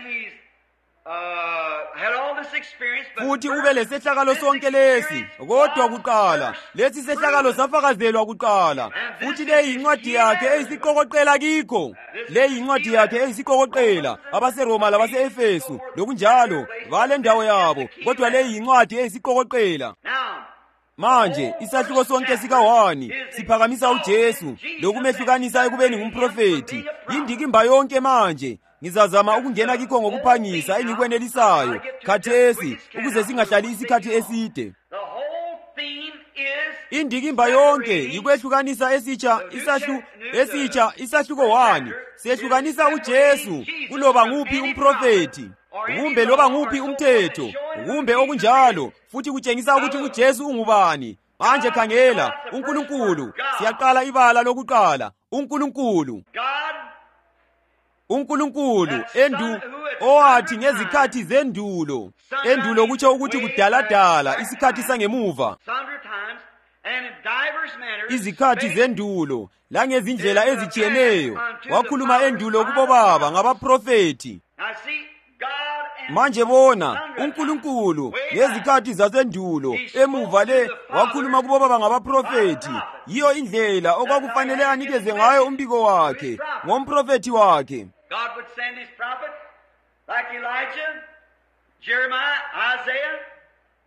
Futhi ube lesehlakalo sonke lesi, kodwa kuqala lesi sehlakalo safakazelwa kuqala. Futhi le yincwadi yakhe eyisiqokoqela kikho. Le yincwadi yakhe eyisiqokoqela abaseRoma labase-Efesu lokunjalo vale ndawo yabo, kodwa le yincwadi eyisiqokoqela. Manje isahluko sonke sika-1 siphakamisa uJesu lokumehlukanisa ekubeni ngumprofeti. Indikimba yonke manje ngizazama ukungena kikho ngokuphangisa engikwenelisayo khathesi ukuze singahlali isikhathi eside. Indikimba yonke yikwehlukanisa isahluko 1 sehlukanisa uJesu kuloba nguphi umprofeti, kumbe loba nguphi umthetho, kumbe okunjalo, futhi kutshengisa ukuthi uJesu ungubani. Manje khangela, uNkulunkulu, siyaqala ibala lokuqala. uNkulunkulu owathi ngezikhathi zendulo, endulo kutsho ukuthi kudaladala, isikhathi sangemuva, izikhathi zendulo langezindlela ezitshiyeneyo, wakhuluma endulo kubobaba ngabaprofeti. Manje bona, uNkulunkulu ngezikhathi zasendulo emuva le wakhuluma kubobaba ngabaprofeti. Yiyo indlela okwakufanele anikeze ngayo umbiko wakhe ngomprofeti wakhe. God would send his prophet like Elijah, Jeremiah, Isaiah,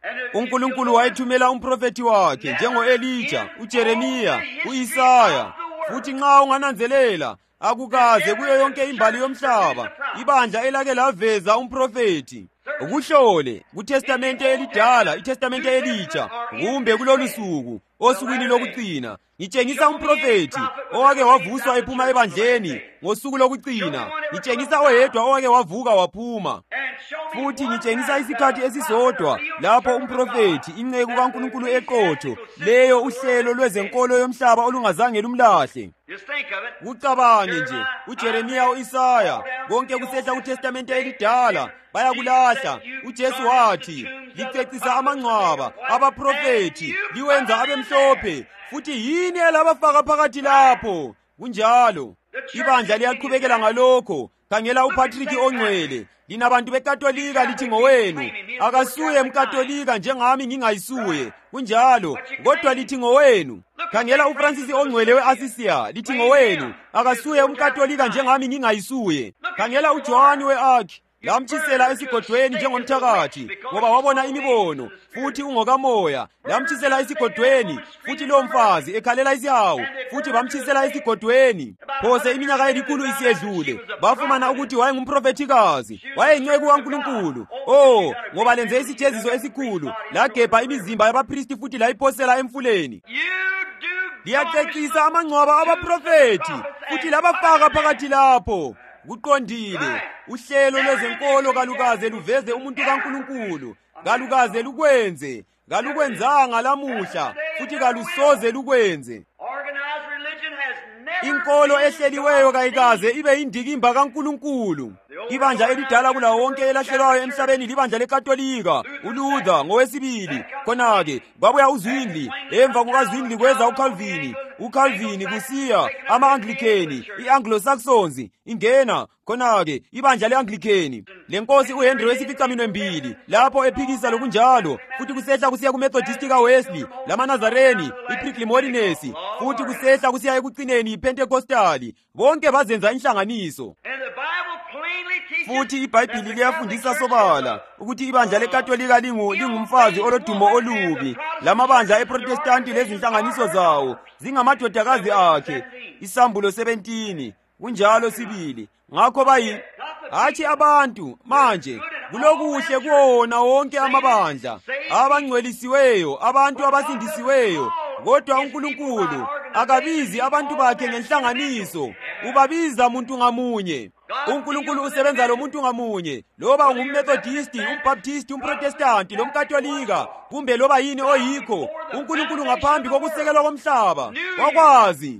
uNkulunkulu wayethumela umprofeti wakhe njengo-Elija, uJeremiya, u-Isaya. futhi nxa ungananzelela akukaze kuyo yonke imbali yomhlaba ibandla elake laveza umprofeti. Ukuhlole kuTestamente elidala, iTestamente elitsha, kumbe kulolu suku, osukwini lokucina, ngitshengisa umprofeti owake wavuswa ephuma ebandleni ngosuku lokucina. Ngitshengisa oyedwa owake wavuka waphuma. Futhi ngitshengisa isikhathi esisodwa lapho umprofeti, inceku kaNkulunkulu eqotho, leyo uhlelo lwezenkolo yomhlaba olungazange lumlahle. Kucabange nje, uJeremiya, u-Isaya, konke kusehla kuTestamente elidala, bayakulahla. UJesu wathi, licecisa amangcwaba abaprofeti, liwenza abemhlophe, futhi yini elabafaka phakathi lapho? Kunjalo ibandla liyaqhubekela ngalokho. Khangela uPatrick ongcwele, lina bantu beKatolika lithi ngowenu, akasuye mKatolika njengami ngingayisuye. Kunjalo, kodwa lithi ngowenu. Khangela uFrancis ongcwele we-Asisiya, lithi ngowenu, akasuye umKatolika njengami ngingayisuye. Khangela uJohane we-Ark, lamtshisela esigodweni njengomthakathi ngoba wabona imibono, futhi ungokamoya. Lamtshisela esigodweni, futhi lo mfazi ekhalela isihawu, futhi bamtshisela esigodweni. Phose iminyaka elikhulu isiyedlule, bafumana ukuthi wayengumprofetikazi, wayeyinceku kaNkulunkulu. Oh, ngoba lenze isijeziso esikhulu, lagebha imizimba yabaphristi futhi layiphosela emfuleni. Liyacecisa amangcwaba abaprofeti, futhi labafaka phakathi lapho. Kuqondile, uhlelo lwezenkolo kalukaze luveze umuntu kaNkulunkulu, kalukaze lukwenze, kalukwenzanga lamuhla, futhi kalusoze lukwenze. Inkolo ehleliweyo kayikaze ibe yindikimba kaNkulunkulu. Ibandla elidala kulawo wonke elahlelwayo emhlabeni libandla leKatolika, uLuther ngowesibili. Khona-ke kwabuya uZwingli, emva kukaZwingli kweza uCalvin kusiya ama-Anglikeni, i-Anglo-Saxons ingena. Khona-ke ibandla le-Anglikeni, lenkosi uHenry wesificaminwembili lapho ephikisa lokunjalo, futhi kusehla kusiya kuMethodisti kaWesley, lamaNazareni, iPrickly Holiness, futhi kusehla kusiya ekucineni iPentekostali. Bonke bazenza inhlanganiso. Futhi iBhayibhili liyafundisa sobala ukuthi ibandla leKatolika lingumfazi olodumo olubi, lamabandla eProtestanti lezinhlanganiso zawo zingamadodakazi akhe. Isambulo 17 kunjalo sibili. Ngakho hatshi abantu manje kulokuhle kuwona wonke amabandla abangcwelisiweyo, abantu abasindisiweyo, kodwa uNkulunkulu akabizi abantu bakhe ngenhlanganiso, ubabiza umuntu ngamunye. uNkulunkulu usebenza lo muntu ngamunye, loba ungumMethodisti, umbaptisti, umprotestanti, lomkatolika, kumbe loba yini oyikho. uNkulunkulu ngaphambi kokusekelwa komhlaba wakwazi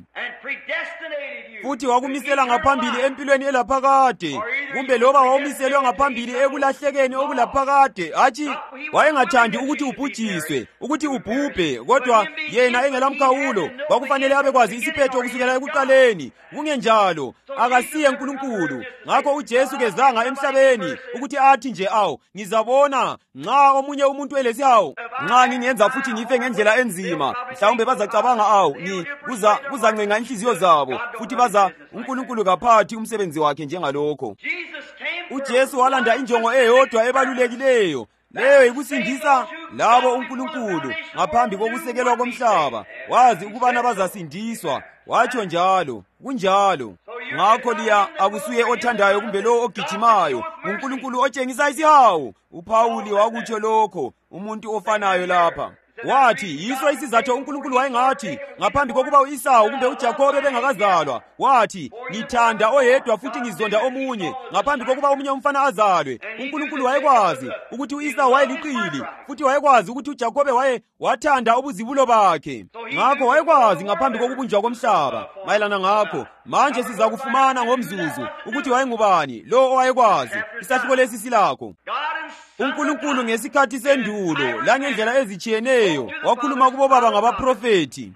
futhi wakumisela ngaphambili empilweni elaphakade, kumbe loba wawumiselwe ngaphambili ekulahlekeni okulaphakade. Hatshi, wayengathandi ukuthi ubhujiswe, ukuthi ubhubhe, kodwa yena engelamkhawulo wakufanele abekwazi isiphetho kusukela ekuqaleni. Kungenjalo akasiye uNkulunkulu. Ngakho uJesu kezanga emhlabeni ukuthi athi nje ngizabona nxa omunye umuntu elesihawu, nxa ngingenza futhi ngife ngendlela enzima, mhlawumbe bazacabanga kuzancenga inhliziyo zabo, futhi uNkulunkulu kaphathi umsebenzi wakhe njengalokho. uJesu walanda injongo eyodwa ebalulekileyo, leyo yikusindisa labo uNkulunkulu ngaphambi kokusekelwa komhlaba. Wazi ukubana bazasindiswa, watsho njalo. Kunjalo ngakho akusuye othandayo kumbe lo ogijimayo, uNkulunkulu otshengisa isihawu. uPawuli wakutsho lokho, umuntu ofanayo lapha. Wathi yiso isizathu uNkulunkulu wayengathi ngaphambi kokuba u-Esawu kumbe uJakobe bengakazalwa, wathi ngithanda oyedwa futhi ngizonda omunye. Ngaphambi kokuba omunye umfana azalwe, uNkulunkulu wayekwazi ukuthi u-Esawu wayeliqili, futhi wayekwazi ukuthi uJakobe wathanda ubuzibulo bakhe. Ngakho wayekwazi ngaphambi kokubunjwa komhlaba. Mayelana ngakho manje sizakufumana ngomzuzu ukuthi wayengubani lo owayekwazi. Isahluko lesi silakho. uNkulunkulu ngesikhathi sendulo langendlela ezitshiyeneyo wakhuluma kubobaba ngabaprofeti.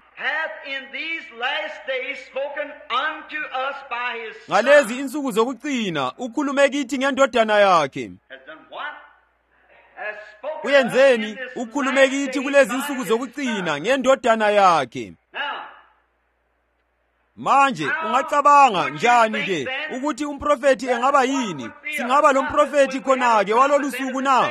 Ngalezi insuku zokucina ukhulume kithi ngendodana yakhe. Uyenzeni? Ukhulume kithi kulezi insuku zokucina ngendodana yakhe. Manje ungacabanga njani ke ukuthi umprofeti engaba yini? Singaba lo mprofeti khona-ke walolu suku na?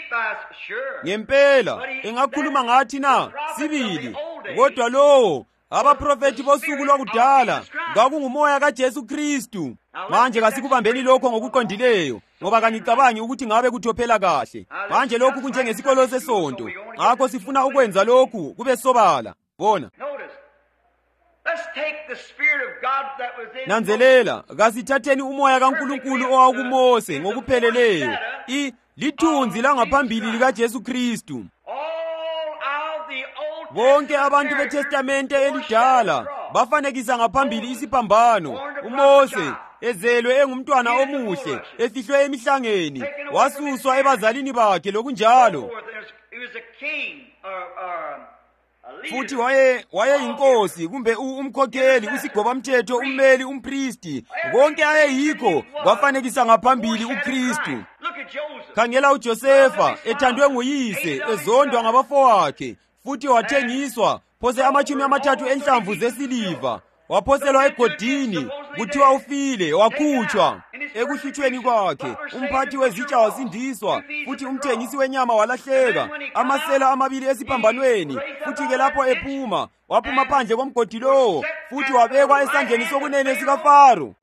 Ngempela engakhuluma ngathi na? Sibili. Kodwa lowo Abaprofeti bosuku lwakudala kwakungumoya kaJesu Kristu. Manje kasikubambeni lokho ngokuqondileyo, ngoba kangicabangi ukuthi ngabe kuthophela kahle. Manje lokhu kunjengesikolo sesonto, ngakho sifuna ukwenza lokhu kube sobala. Bona, nanzelela, kasithatheni umoya kaNkulunkulu owawukuMose ngokupheleleyo, lithunzi langaphambili likaJesu Kristu. Bonke abantu beTestamente elidala bafanekisa ngaphambili isiphambano. uMose ezelwe engumntwana omuhle, efihlwe emihlangeni, wasuswa ebazalini bakhe lokunjalo. Futhi wayeyinkosi, kumbe umkhokheli, usigobamthetho, ummeli, umpristi, konke ayeyikho kwafanekisa ngaphambili uKristu. Khangela uJosefa, ethandwe nguyise, ezondwa ngabafowakhe, futhi wathengiswa, phose 30 enhlamvu zesiliva, waphoselwa egodini, kuthiwa ufile, wakhutshwa. Ekuhlutshweni kwakhe, umphathi wezitsha wasindiswa, futhi umthengisi wenyama walahleka, amasela 2 esiphambanweni, futhi-ke lapho ephuma, waphuma phandle komgodi lowo, futhi wabekwa esandleni sokunene sikaFaro.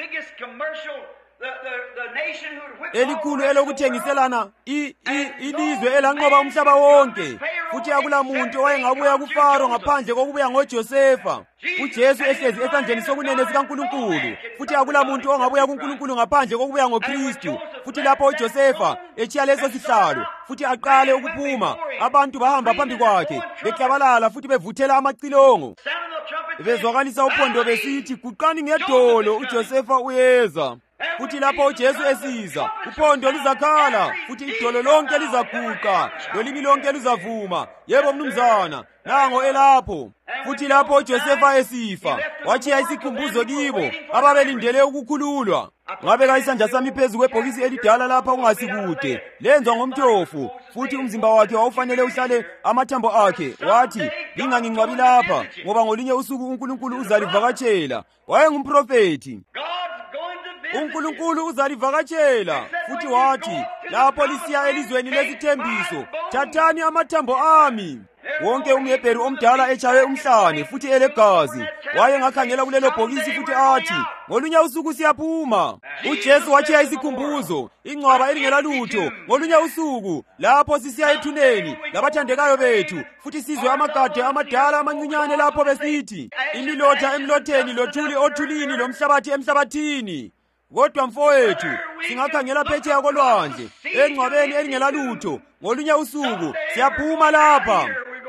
Elikhulu elokuthengiselana, ilizwe elanqoba umhlaba wonke, futhi akulamuntu owayengabuya kuFaro ngaphandle kokubuya ngoJosefa. uJesu ehlezi esandleni sokunene sikaNkulunkulu, futhi akulamuntu ongabuya kuNkulunkulu ngaphandle kokubuya ngoKristu. Futhi lapho uJosefa etshiya leso sihlalo, futhi aqale ukuphuma, abantu bahamba phambi kwakhe, beklabalala futhi bevuthela amacilongo, bezwakalisa uphondo besithi, "Guqani ngedolo, uJosefa uyeza." Futhi lapho uJesu esiza, uphondo luzakhala, futhi idolo lonke lizaguqa, lolimi lonke luzavuma, "Yebo mnumzana, nango elapho." Futhi lapho uJosefa esifa, watshiya isikhumbuzo kibo ababelindele ukukhululwa. Ngabeka isandla sami phezu kwebhokisi elidala lapha ungasikude, lenzwa ngomthofu, futhi umzimba wakhe wawufanele uhlale amathambo akhe. Wathi, "Lingangingcwabi lapha, ngoba ngolinye usuku uNkulunkulu uzalivakatshela." Wayengumprofeti. uNkulunkulu uzalivakatshela, futhi wathi, "Lapho lisiya elizweni lesithembiso, thathani amathambo ami." Wonke umHebheru omdala echawe umhlane futhi elegazi wayengakhangela kulelo bhokisi, futhi athi, "Ngolunye usuku siyaphuma." uJesu watshiya isikhumbuzo, ingcwaba elingelalutho, ngolunye usuku, lapho sisiya ethuneni labathandekayo bethu, futhi sizwe amagade amadala amancinyane lapho besithi, "Imilotha emlotheni, lothuli othulini, lomhlabathi emhlabathini." Kodwa mfowethu, singakhangela phetsheya kolwandle, engcwabeni elingelalutho, ngolunye usuku siyaphuma lapha,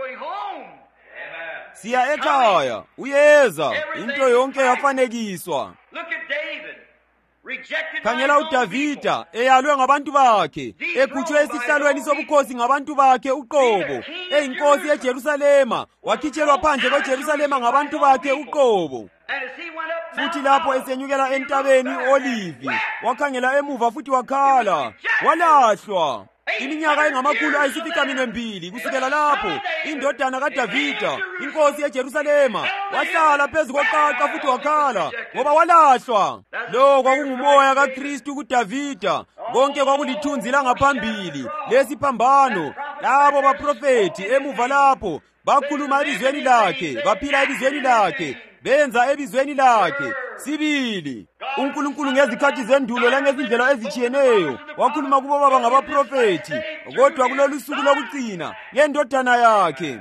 siya ekhaya. Uyeza, into yonke yafanekiswa. Khangela uDavida, eyalwe ngabantu bakhe, ekhutshwe esihlalweni sobukhosi ngabantu bakhe uqobo, eyinkosi eJerusalema, wakhitshelwa phandle kweJerusalema ngabantu bakhe uqobo. Futhi lapho esenyukela entabeni Olivi, wakhangela emuva futhi wakhala, walahlwa. Iminyaka engama2,200 kusukela lapho, indodana kaDavida, inkosi yeJerusalema, wahlala phezu koqaqa futhi wakhala, ngoba walahlwa. Lo kwakungumoya kaKristu kuDavida, konke kwakulithunzi langaphambili lesiphambano. Labo baprofeti emuva lapho bakhuluma ebizweni lakhe, baphila ebizweni lakhe, benza ebizweni lakhe. Sibili, uNkulunkulu ngezikhathi zendulo langezindlela ezitshiyeneyo wakhuluma kubo baba ngabaprofeti, kodwa kulolu suku lokugcina ngendodana yakhe.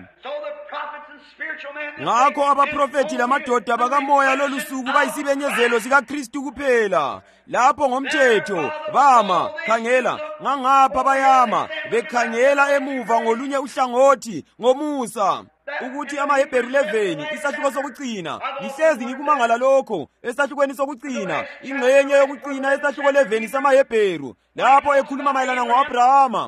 Ngakho abaprofeti lamadoda bakamoya lolu suku bayisibenyezelo sikaKristu kuphela. Lapho ngomthetho bama, khangela, ngangapha bayama, bekhangela emuva ngolunye uhlangothi ngomusa. Ukuthi amaHebheru 11 isahluko sokucina, ngihlezi ngikumangala lokho esahlukweni sokucina, ingxenye yokucina esahluko 11 samaHebheru, lapho ekhuluma mayelana ngoAbrahama,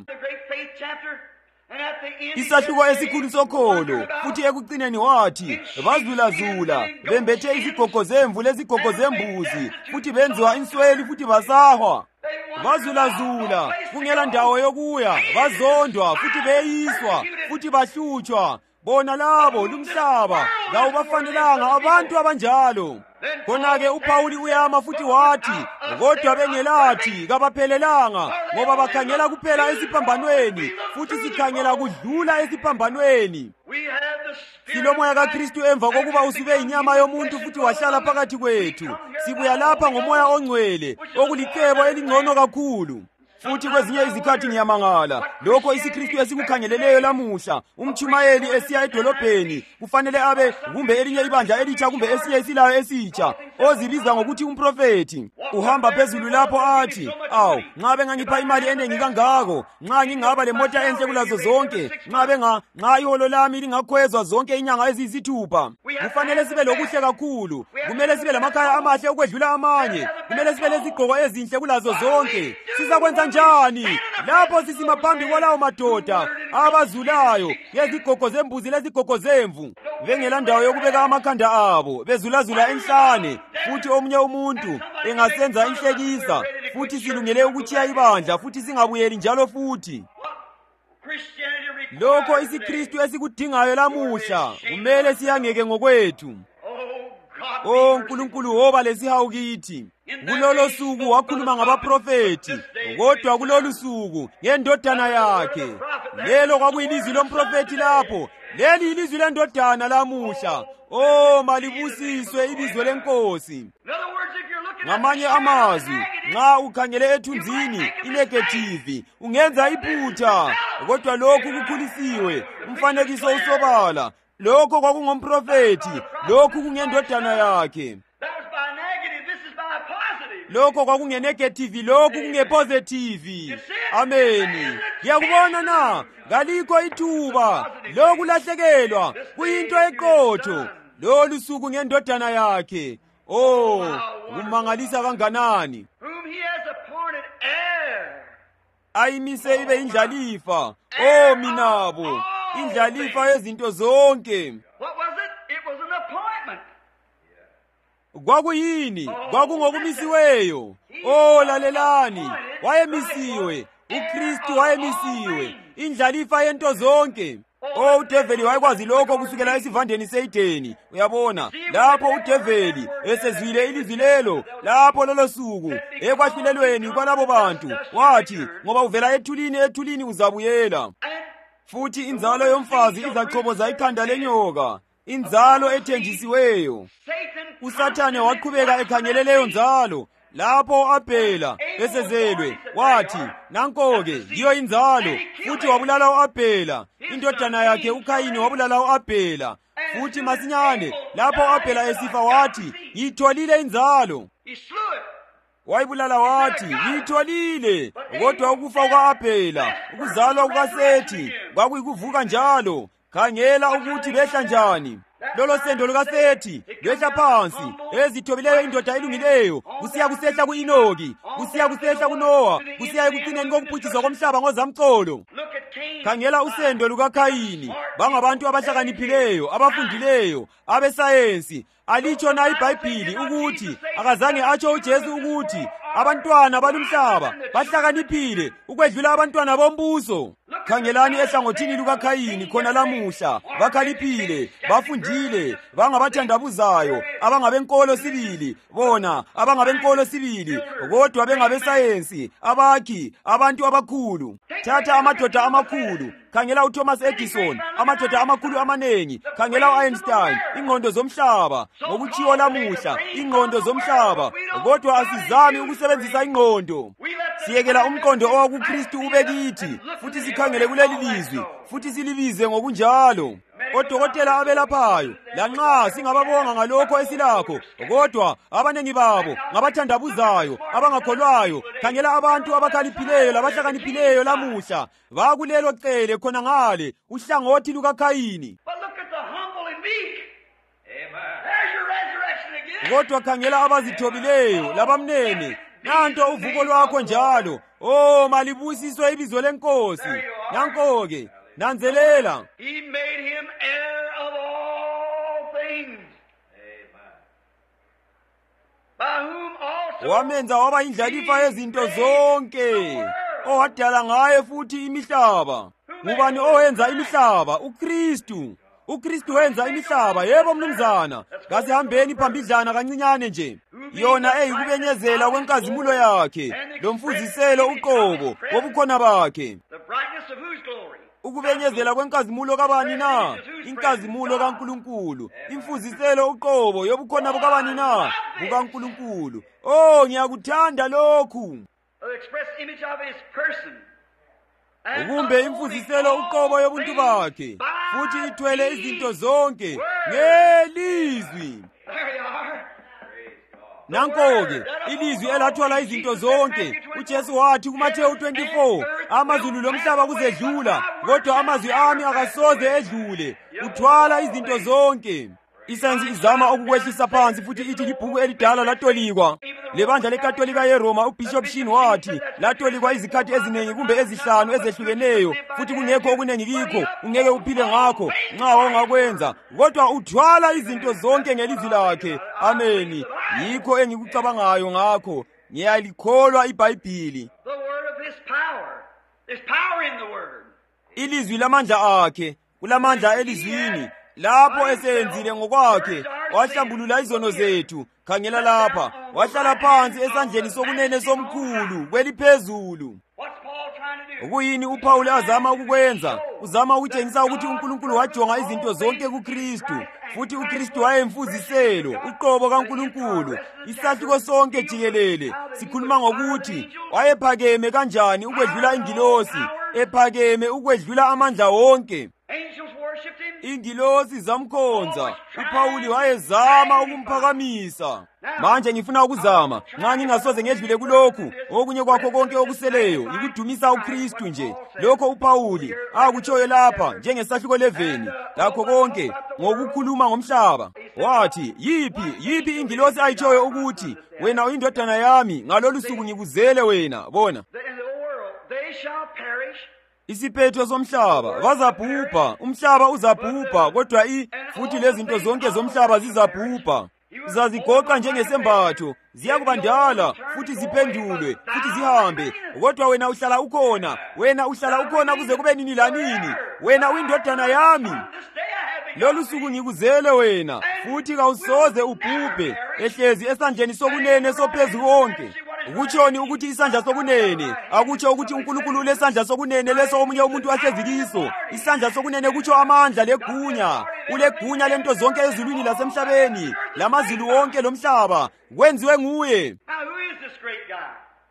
isahluko esikhulu sokholo. Futhi ekucineni wathi, bazulazula, bembethe izigogo zemvu lezigogo zembuzi, futhi benziwa insweli futhi basahwa. Bazulazula, kungela ndawo yokuya, bazondwa futhi beyiswa, futhi bahlutshwa. Bona labo lumhlaba kawubafanelanga abantu abanjalo. Khona-ke uPawuli uyama futhi wathi, kodwa bengelathi kabaphelelanga, ngoba bakhangela kuphela esiphambanweni, futhi sikhangela kudlula esiphambanweni. silomoya kaKristu emva kokuba usube inyama yomuntu futhi wahlala phakathi kwethu. Sibuya lapha ngomoya ongcwele, okulicebo elingcono kakhulu. Futhi kwezinye izikhathi ngiyamangala lokho isiKristu esikukhangeleleyo lamuhla. Umchumayeli esiya edolobheni kufanele abe kumbe elinye ibandla elitsha kumbe esinye isilayo esitsha, ozibiza ngokuthi umprofeti. Uhamba phezulu lapho athi, awu, nxa bengangipha imali eningi kangako, nxa ngingaba lemota enhle kulazo zonke, nxa iholo lami lingakhwezwa zonke inyanga eziyisithupha. Kufanele sibe lokuhle kakhulu, kumele sibe lamakhaya amahle ukwedlula amanye, kumele sibe lezigqoko ezinhle kulazo zonke. Sizakwenza njani lapho sisima phambi kwalawo madoda abazulayo ngezigqoko zembuzi lezigqoko zemvu, bengela ndawo yokubeka amakhanda abo, bezulazula enhlane, futhi omunye umuntu engasenza inhlekisa, futhi silungele ukutshiya ibandla futhi singabuyeli njalo futhi? Lokho isiKristu esikudingayo lamuhla kumele siyangeke ngokwethu. Oh Nkulunkulu, woba lesihawu kithi. Kulolo suku wakhuluma ngabaprofeti, kodwa kulolu suku ngendodana yakhe. Lelo kwakuyilizwi lomprofeti lapho, leli ilizwi lendodana lamuhla. Oh, malibusiswe ibizo lenkosi. Ngamanye amazwi, nxa ukhangele ethunzini inegative ungenza iphutha, kodwa lokhu kukhulisiwe umfanekiso usobala. Lokho kwakungomprofeti, lokhu kungendodana yakhe. Lokho kwakungenegative, lokhu kungepositive. Ameni. Ngiyakubona na, ngalikho ithuba lokulahlekelwa kuyinto eqotho. Lolu suku ngendodana yakhe. Oh, kumangalisa kanganani. Ayimise ibe indlalifa. Oh minabo, indlalifa yezinto zonke. Kwakuyini? Kwakungokumisiweyo. Oh lalelani, wayemisiwe. uKristu wayemisiwe, indlalifa yento zonke. Oh, uDeveli wayekwazi lokho kusukela esivandeni seEdeni. Uyabona, lapho uDeveli esezwile ilizwi lelo, lapho lolo suku ekwahlulelweni kwalabo bantu, wathi, ngoba uvela ethulini uzabuyela. Futhi inzalo yomfazi izachoboza ikhanda lenyoka, inzalo ethenjisiweyo. uSathane waqhubeka ekhangele leyo nzalo. Lapho Abhela esezelwe, wathi, nanko-ke yiyo inzalo, futhi wabulala u-Abhela. Indodana yakhe uKhayini wabulala u-Abhela. Futhi masinyane, lapho u-Abhela esifa, wathi, yitholile inzalo. Wayibulala wathi, ngiyitholile. Kodwa ukufa kuka-Abhela, ukuzalwa kukaSethi, kwakuyikuvuka njalo. Khangela ukuthi behla njani. Lolo sendo lukaSethi lwehla phansi, ezithobileyo indoda elungileyo, kusiya kusehla ku-Enoki, kusiya kusehla kuNowa, kusiya ekucineni kokubhujiswa komhlaba ngozamcolo. Khangela usendo lukaKhayini, bangabantu abahlakaniphileyo, abafundileyo, abesayensi. Alitsho na iBhayibhili ukuthi, akazange atsho uJesu ukuthi abantwana balumhlaba bahlakaniphile ukwedlula abantwana bombuso? Khangelani ehlangothini lukaKhayini khona lamuhla, bakhaliphile, bafundile, bangabathandabuzayo, abangabenkolo sibili, bona abangabenkolo sibili, kodwa bengabesayensi, abakhi, abantu abakhulu. Thatha amadoda amakhulu, khangela uThomas Edison, amadoda amakhulu amanengi, khangela u-Einstein, ingqondo zomhlaba, ngokutshiwo lamuhla, ingqondo zomhlaba, kodwa asizami ukusebenzisa ingqondo. Siyekela umqondo owakuKristu ube kithi, futhi sikhangele kuleli lizwi, futhi silibize ngokunjalo. Odokotela abelaphayo, lanxa singababonga ngalokho esilakho, kodwa abanengi babo ngabathandabuzayo, abangakholwayo. Khangela abantu abakhaliphileyo labahlakaniphileyo lamuhla, bakulelo cele khona ngale, uhlangothi lukaKhayini. Kodwa khangela abazithobileyo labamnene, nanto uvuko lwakho njalo. Oh, malibusiswe ibizo lenkosi. Nanko-ke, nanzelela. He made him heir of all things. By whom also Wamenza waba indlalifa yezinto zonke, owadala ngaye futhi imihlaba. Ngubani owenza imihlaba? uKristu. uKristu wenza imihlaba. Yebo mnumzana, kasihambeni phambidlana kancinyane nje. Yona eyikubenyezela kwenkazimulo yakhe, lomfuziselo uqobo wobukhona bakhe. the brightness of whose glory? Ukubenyezela kwenkazimulo kabani na? Inkazimulo kaNkulunkulu. Imfuziselo uqobo yobukhona bukabani na? BukaNkulunkulu. Oh, ngiyakuthanda lokhu. The express image of his person. Kumbe imfuziselo uqobo yobuntu bakhe, futhi ithwele izinto zonke ngelizwi. There you are. Nanko-ke ilizwi elathwala izinto zonke. uJesu wathi kuMathewu 24, amazulu lomhlaba kuzedlula, kodwa amazwi ami akasoze edlule. Uthwala izinto zonke. Isayensi izama ukukwehlisa phansi futhi ithi libhuku elidala latolikwa. Lebandla leKatolika yeRoma uBishop Shin wathi latolikwa izikhathi eziningi kumbe ezihlanu ezehlukeneyo, futhi kungekho okunengi kikho ungeke uphile ngakho nxa ongakwenza, kodwa uthwala izinto zonke ngelizwi lakhe. Ameni. Yikho engikucabangayo ngakho. Ngiyalikholwa iBhayibhili. The word of his power. There's power in the word. Ilizwi lamandla akhe, kulamandla elizwini. Lapho esenzile ngokwakhe wahlambulula izono zethu. Khangela lapha, wahlala phansi esandleni sokunene somkhulu kweliphezulu. What's Paul trying to do? Ukuyini uPaul azama ukukwenza? Uzama ukutshengisa ukuthi uNkulunkulu wajonga izinto zonke kuKristu, futhi uKristu wayemfuziselo, uqobo kaNkulunkulu, isahluko sonke jikelele. Sikhuluma ngokuthi wayephakeme kanjani ukwedlula ingilosi, ephakeme ukwedlula amandla wonke. Angels worshipped him. Ingilosi zamkhonza. uPawuli wayezama ukumphakamisa. Manje ngifuna ukuzama, nxa ngingasoze ngedlule kulokhu, okunye kwakho konke okuseleyo ikudumisa uKristu nje. Lokho uPawuli akutshoyo lapha njengesahluko 11 lakho konke ngokukhuluma ngomhlaba. Wathi, yipi ingilosi ayitshoyo ukuthi wena uyindodana yami, ngalolu suku ngikuzele wena. Bona, In the world they shall perish. isiphetho somhlaba bazabhubha, umhlaba uzabhubha, kodwa futhi lezinto zonke zomhlaba zizabhubha. Uzazigoqa njengesembatho, ziyakubandala futhi ziphendulwe futhi zihambe, kodwa wena uhlala ukhona. Wena uhlala ukhona kuze kube nini lanini. Wena uyindodana yami, This day I have lolu suku ngikuzele wena, futhi kawusoze ubhubhe, ehlezi esandleni sokunene sophezulu wonke. Ukutshoni ukuthi isandla sokunene? Akutsho ukuthi uNkulunkulu ulesandla sokunene leso omunye umuntu ahlezi kiso. Isandla sokunene kutsho amandla legunya. Ulegunya lento zonke ezulwini lasemhlabeni, lamazulu wonke lomhlaba kwenziwe nguye. Now who is this great guy?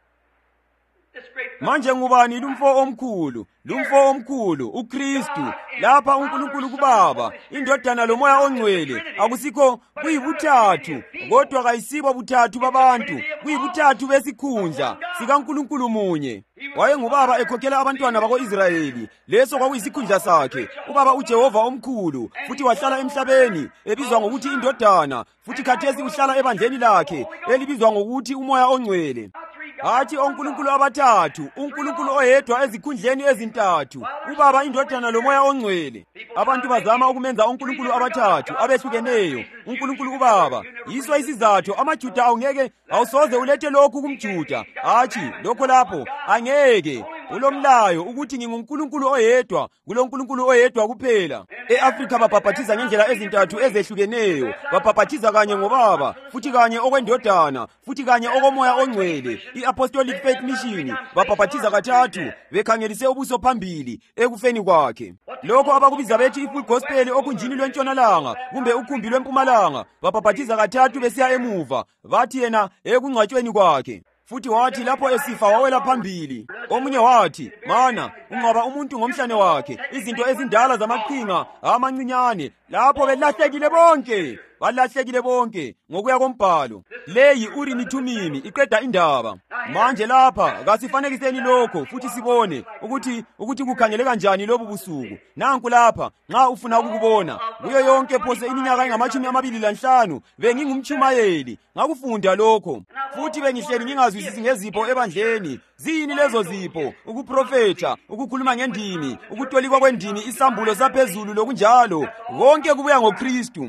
This great Manje ngubani lumfo omkhulu? Lumfo omkhulu uKristu. Lapha uNkulunkulu kuBaba, indodana lomoya ongcwele. Akusikho kuyibuthathu, kodwa kayisibo buthathu babantu, kuyibuthathu besikhundla sikaNkulunkulu munye. Wayengubaba ekhokhela abantwana bako-Israyeli. Leso kwakuyisikhundla sakhe. Ubaba uJehova omkhulu, futhi wahlala emhlabeni ebizwa ngokuthi indodana, futhi khathesi uhlala ebandleni lakhe elibizwa ngokuthi umoya ongcwele. Hathi onkulunkulu abathathu, uNkulunkulu oyedwa ezikhundleni ezintathu, uBaba, indodana lomoya ongcwele. Abantu bazama ukumenza onkulunkulu abathathu abehlukeneyo. uNkulunkulu uBaba, yiso isizathu amaJuda awusoze ulethe lokhu kumJuda. Hathi lokho lapho angeke. Ulomlayo ukuthi nginguNkulunkulu oyedwa, kuloNkulunkulu oyedwa kuphela. EAfrika babhaphathiza ngendlela ezintathu ezehlukeneyo. Babhaphathiza kanye ngoBaba, futhi kanye okwendodana, futhi kanye okomoya ongcwele. I-Apostolic Faith Mission babhaphathiza kathathu bekhangelise ubuso phambili ekufeni kwakhe. Lokho abakubiza bethi ifull gospel okunjini lwentshonalanga kumbe ukhumbi lwempumalanga babhaphathiza kathathu besiya emuva, bathi yena ekungcwatshweni kwakhe. Futhi wathi lapho esifa wawela phambili. Omunye wathi, mana, ungcwaba umuntu ngomhlane wakhe, izinto ezindala zamaqhinga amancinyane, lapho belahlekile bonke. Balahlekile bonke ngokuya kombhalo. Leyi Urimi Thumimi iqeda indaba. Manje lapha kasifanekiseni lokho futhi sibone ukuthi kukhangele kanjani lobu busuku. Nanku lapha nxa ufuna ukubona. Kuyo yonke phose iminyaka engama-25 bengingumtshumayeli, ngakufunda lokho. Futhi bengihleli ngingazwisisi ngezipho ebandleni. Ziyini lezo zipho? Ukuprofetha, ukukhuluma ngendimi, ukutolikwa kwendimi, isambulo saphezulu lokunjalo. Konke kubuya ngoKristu.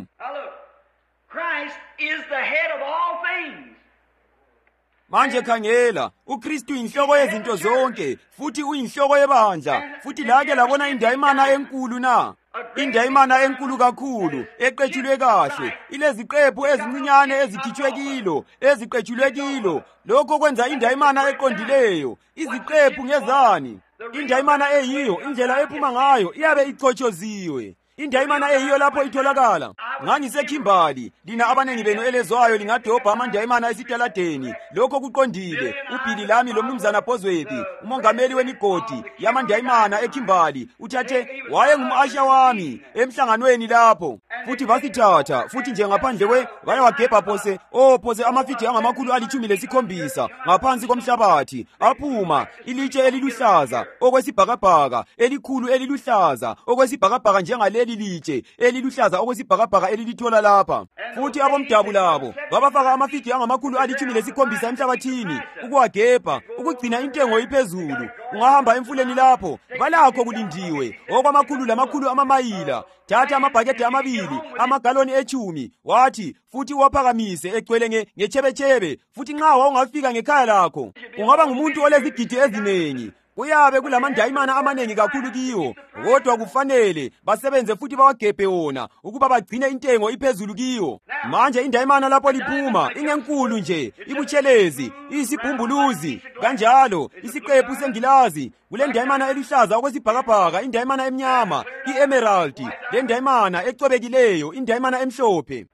Christ is the head of all things. Manje khangela, uKristu inhloko yezinto zonke, futhi uyinhloko yebandla, futhi lake labona indayimana enkulu na? indayimana enkulu kakhulu eqetshulwe kahle, ileziqephu ezincinyane ezikhitshwe kilo, eziqetshulwe kilo. Lokho kwenza indayimana eqondileyo. Iziqephu ngezani? Indayimana eyiyo, indlela ephuma ngayo iyabe ichotshoziwe. Indayimana eyiyo lapho itholakala. NgangiseKhimbali, lina abanengi benu elezwayo lingadobha amandayimana esitaladeni. Lokho kuqondile. uBhili lami lomnumzana Bozwebi, umongameli wemigodi yamandayimana eKhimbali, uthathe wayengum'asha wami emhlanganweni lapho. Futhi basithatha, futhi nje ngaphandle bayawagebha phose amafidi angamakhulu ali-17 ngaphansi komhlabathi. Aphuma ilitshe eliluhlaza okwesibhakabhaka, elikhulu eliluhlaza okwesibhakabhaka njengaleli litshe eliluhlaza okwesibhakabhaka elilithola lapha. Futhi abomdabu labo babafaka amafidi angamakhulu ali-17 emhlabathini ukuwagebha, ukugcina intengo iphezulu. Ungahamba emfuleni lapho, balakho kulindiwe okwamakhulu lamakhulu amamayila. Thatha amabhakede amabili, amagaloni e10, wathi futhi waphakamise egcwele ngechebechebe. Futhi nxa wawungafika ngekhaya lakho, ungaba ngumuntu olezigidi ezinengi. Kuyabe kulamandayimana amanengi kakhulu kiwo, kodwa kufanele basebenze futhi bawagebhe wona ukuba bagcine intengo iphezulu kiwo. Manje indayimana lapho liphuma ingenkulu nje, ibutshelezi, isibhumbuluzi, kanjalo isiqephu sengilazi. Kule ndayimana eluhlaza okwesibhakabhaka, indayimana emnyama, i-emerald, le ndayimana ecwebekileyo, indayimana emhlophe.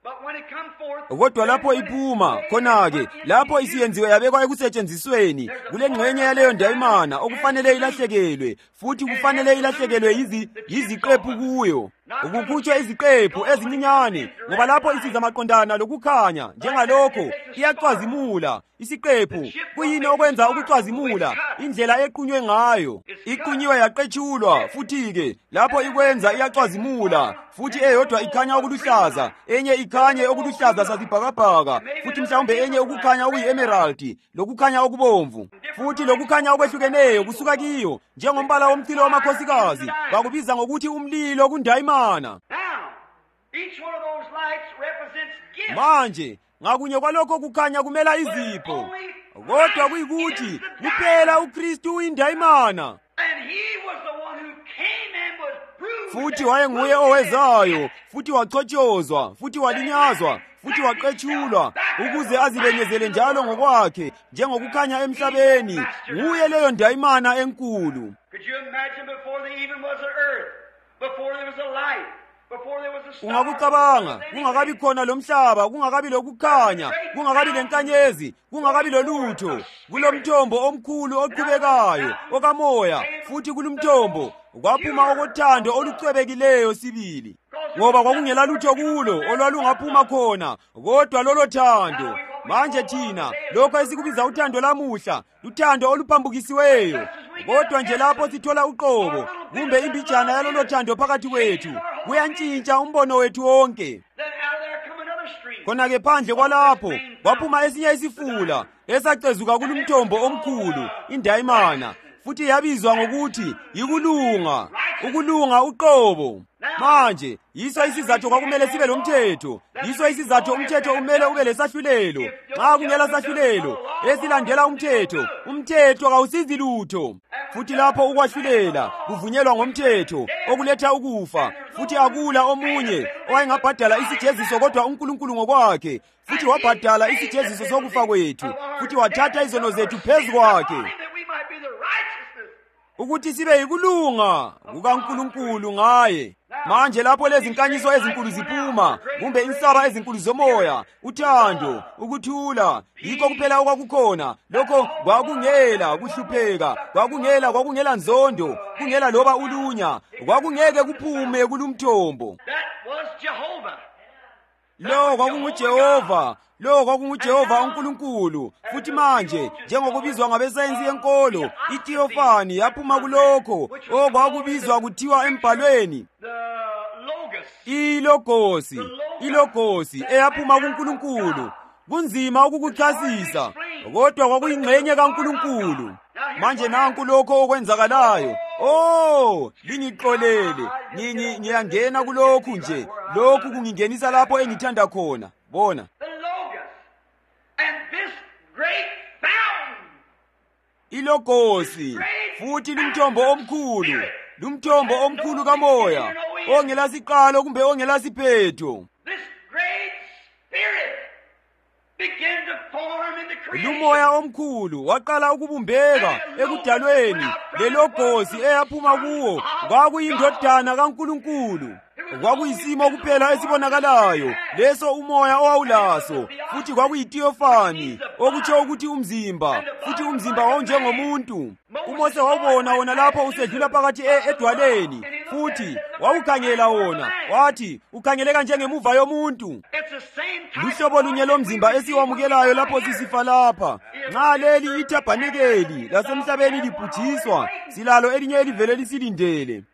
Kodwa lapho iphuma khona-ke, lapho isiyenziwe yabekwa ekusetshenzisweni, kule ngxenye yaleyo ndayimana okufanele ilahlekelwe, futhi kufanele ilahlekelwe yiziqephu kuyo. Ukukhutshwa iziqephu ezincinyane, ngoba lapho isiza maqondana lokukhanya njengalokho iyacwazimula. Isiqephu kuyini okwenza ukucwazimula? Indlela equnywe ngayo. Iqunyiwe yaqetshulwa, futhi-ke lapho ikwenza iyacwazimula. Futhi eyodwa ikhanya okuluhlaza, enye ikhanye okuluhlaza sasibhakabhaka, futhi mhlawumbe enye ukukhanya okuyi-emerald, lokukhanya okubomvu. Futhi lokukhanya okwehlukeneyo kusuka kiyo, njengombala womchilo wamakhosikazi, bakubiza ngokuthi umlilo kundayimana. Manje ngakunye kwalokho kukhanya kumela izipho, kodwa kuyikuthi kuphela uKristu uyindayimana. Futhi wayenguye owezayo, futhi wachotshozwa, futhi walinyazwa, futhi waqetshulwa, ukuze azibenyezele njalo ngokwakhe njengokukhanya emhlabeni. Nguye leyo ndayimana enkulu. Ungakucabanga, kungakabi khona lomhlaba, kungakabi lokukhanya, kungakabi lenkanyezi, kungakabi lolutho, kulomthombo omkhulu oqhubekayo okamoya, futhi kulumthombo kwaphuma okothando olucwebekileyo sibili. Ngoba kwakungela lutho kulo olwalungaphuma khona, kodwa lolo thando. Manje thina lokho esikubiza uthando lamuhla, luthando oluphambukisiweyo. Kodwa nje lapho sithola uqobo kumbe imbijana yalolo thando phakathi kwethu, kuyantshintsha umbono wethu wonke. Khona-ke phandle kwalapho kwaphuma esinye isifula esacezuka kulumthombo omkhulu, indayimana, futhi yabizwa ngokuthi yikulunga, ukulunga uqobo. Manje yiso isizathu kwakumele sibe lomthetho, yiso isizathu umthetho umele ube lesahlulelo. Nxa kungela sahlulelo esilandela umthetho, umthetho kawusizi lutho. Futhi lapho ukwahlulela kuvunyelwa ngomthetho okuletha ukufa, futhi akula omunye owayengabhadala isijeziso kodwa uNkulunkulu ngokwakhe, futhi wabhadala isijeziso sokufa kwethu, futhi wathatha izono zethu phezu kwakhe, ukuthi sibe yikulunga kukaNkulunkulu ngaye. Manje lapho lezi nkanyiso ezinkulu ziphuma, kumbe insaba ezinkulu zomoya, uthando, ukuthula, yikho kuphela okwakukhona. Lokho kwakungela kuhlupheka, kwakungela nzondo, kungela loba ulunya, kwakungeke kuphume kulumthombo. Lo kwakungujehova, lo kwakungujehova uNkulunkulu. Futhi manje njengokubizwa ngabesayensi yenkolo, iTheophany yaphuma kulokho okwakubizwa kuthiwa embhalweni ilogosi eyaphuma kuNkulunkulu. Kunzima ukukuchasisa, kodwa kwakuyingxenye kaNkulunkulu. Manje nanku lokho okwenzakalayo. Lingixolele, ngiyangena kulokhu nje, lokhu kungingenisa lapho engithanda khona. Bona ilogosi, futhi lumthombo omkhulu kamoya. ongelasiqalo kumbe ongelasiphetho. This great spirit began to form in the creation. Lumoya omkhulu waqala ukubumbeka ekudalweni. Lelogosi eyaphuma kuwo kwakuyindodana kaNkulunkulu. Kwakuyisimo kuphela esibonakalayo leso umoya owawulaso, futhi kwakuyitiyofani, okutsho ukuthi umzimba, futhi umzimba wawunjengomuntu. uMose wawubona wona lapho usedlula phakathi edwaleni, futhi wawukhangela wona, wathi ukhangeleka njengemuva yomuntu. Luhlobo lunye lomzimba esiwamukelayo lapho sisifa lapha. Nxa leli ithabanikeli lasemhlabeni libhujiswa, silalo elinye elivele lisilindele.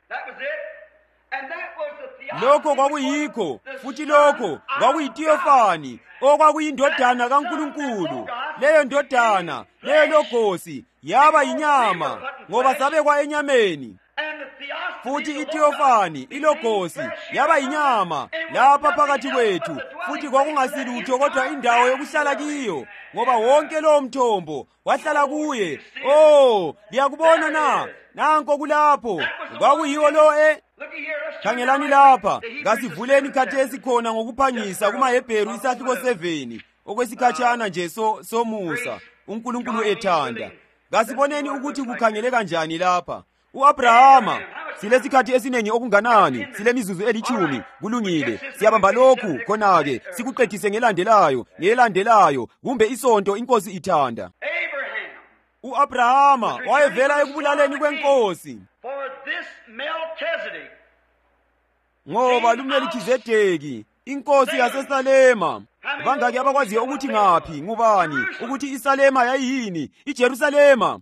Lokho kwakuyikho, futhi lokho kwakuyitiyofani, okwakuyindodana kaNkulunkulu. Leyo ndodana, leyo logosi, yaba yinyama, ngoba sabekwa enyameni. Futhi itiyofani, ilogosi, yaba yinyama, lapha phakathi kwethu, futhi kwakungasilutho kodwa indawo yokuhlala kiyo, ngoba wonke lowo mthombo wahlala kuye. Oh, liyakubona na? Nanko kulapho, kwakuyiwo lo Khangelani lapha, ngasivuleni khathesi khona ngokuphangisa kumaHebheru isahluko 7, okwesikhatshana nje somusa, uNkulunkulu ethanda. Ngasiboneni ukuthi kukhangele kanjani lapha. U-Abrahama, silesikhathi esinengi okunganani, silemizuzu 10, kulungile. Siyabamba lokhu, khona-ke, sikuqedise ngelandelayo, kumbe isonto inkosi ithanda. U-Abrahama wayevela ekubulaleni kwenkosi. Ngoba luMelikhizedeki, inkosi yaseSalema. Bangaki abakwaziyo ukuthi ngaphi, ngubani, ukuthi iSalema yayiyini, iJerusalema.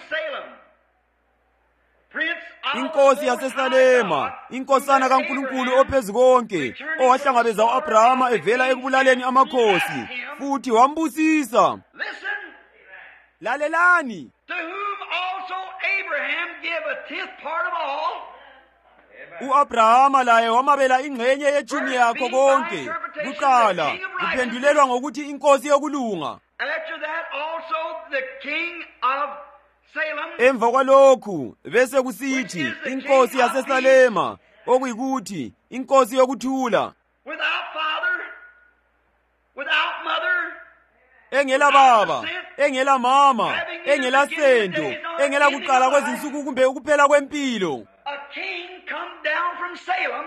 Inkosi yaseSalema, inkosana kaNkulunkulu ophezu konke, owahlangabeza u-Abrahama evela ekubulaleni amakhosi, futhi wambusisa. Lalelani. To whom also Abraham gave a tenth part of all. U-Abrahama laye wamabela ingxenye yetshumi yakho konke. Kuqala kuphendulelwa ngokuthi inkosi yokulunga. After that also the king of Salem. Emva kwalokhu bese kusithi inkosi yaseSalema, okuyikuthi inkosi yokuthula. Without father, without mother, engela baba, engela mama, engela sendo, engela kuqala kwezinsuku kumbe ukuphela kwempilo. A king come down from Salem.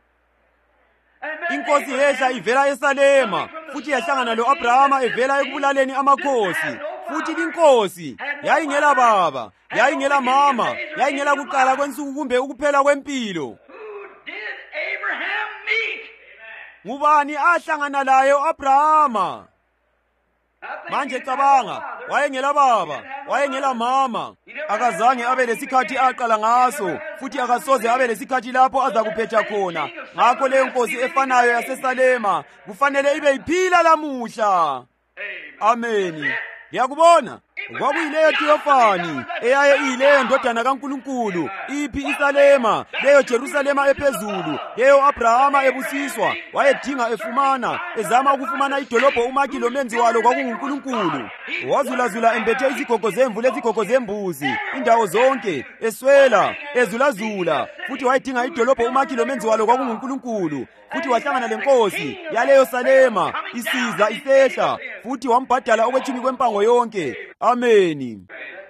Inkosi yehla ivela eSalema, futhi yahlangana lo-Abrahama evela ekubulaleni amakhosi. Futhi inkosi yayingela baba, yayingela mama, yayingela kuqala kwensuku kumbe ukuphela kwempilo. Who did Abraham meet? Ngubani ahlangana laye u-Abrahama? Manje cabanga, wayengela baba, wayengela mama, akazange abe lesikhathi aqala ngaso, futhi akasoze abe lesikhathi lapho azakuphetha khona. Ngakho leyo nkosi efanayo yaseSalema kufanele ibe iphila lamuhla. Amen. Ngiyakubona, kwakuyileyo Theophani eyaye iyileyo ndodana kaNkulunkulu, iphi iSalema, leyo Jerusalema ephezulu, leyo Abrahama ebusiswa, wayedinga efumana, ezama ukufumana idolobho umakilo menzi walo kwakunguNkulunkulu. Wazulazula embethe izigogo zemvu lezigogo zembuzi, indawo zonke, eswela, ezulazula, futhi wayedinga idolobho umakilo menzi walo kwakunguNkulunkulu. Futhi wahlangana lenkosi yaleyo Salema, isiza isehla, futhi wambhadala okwetshumi kwempango yonke. Amen.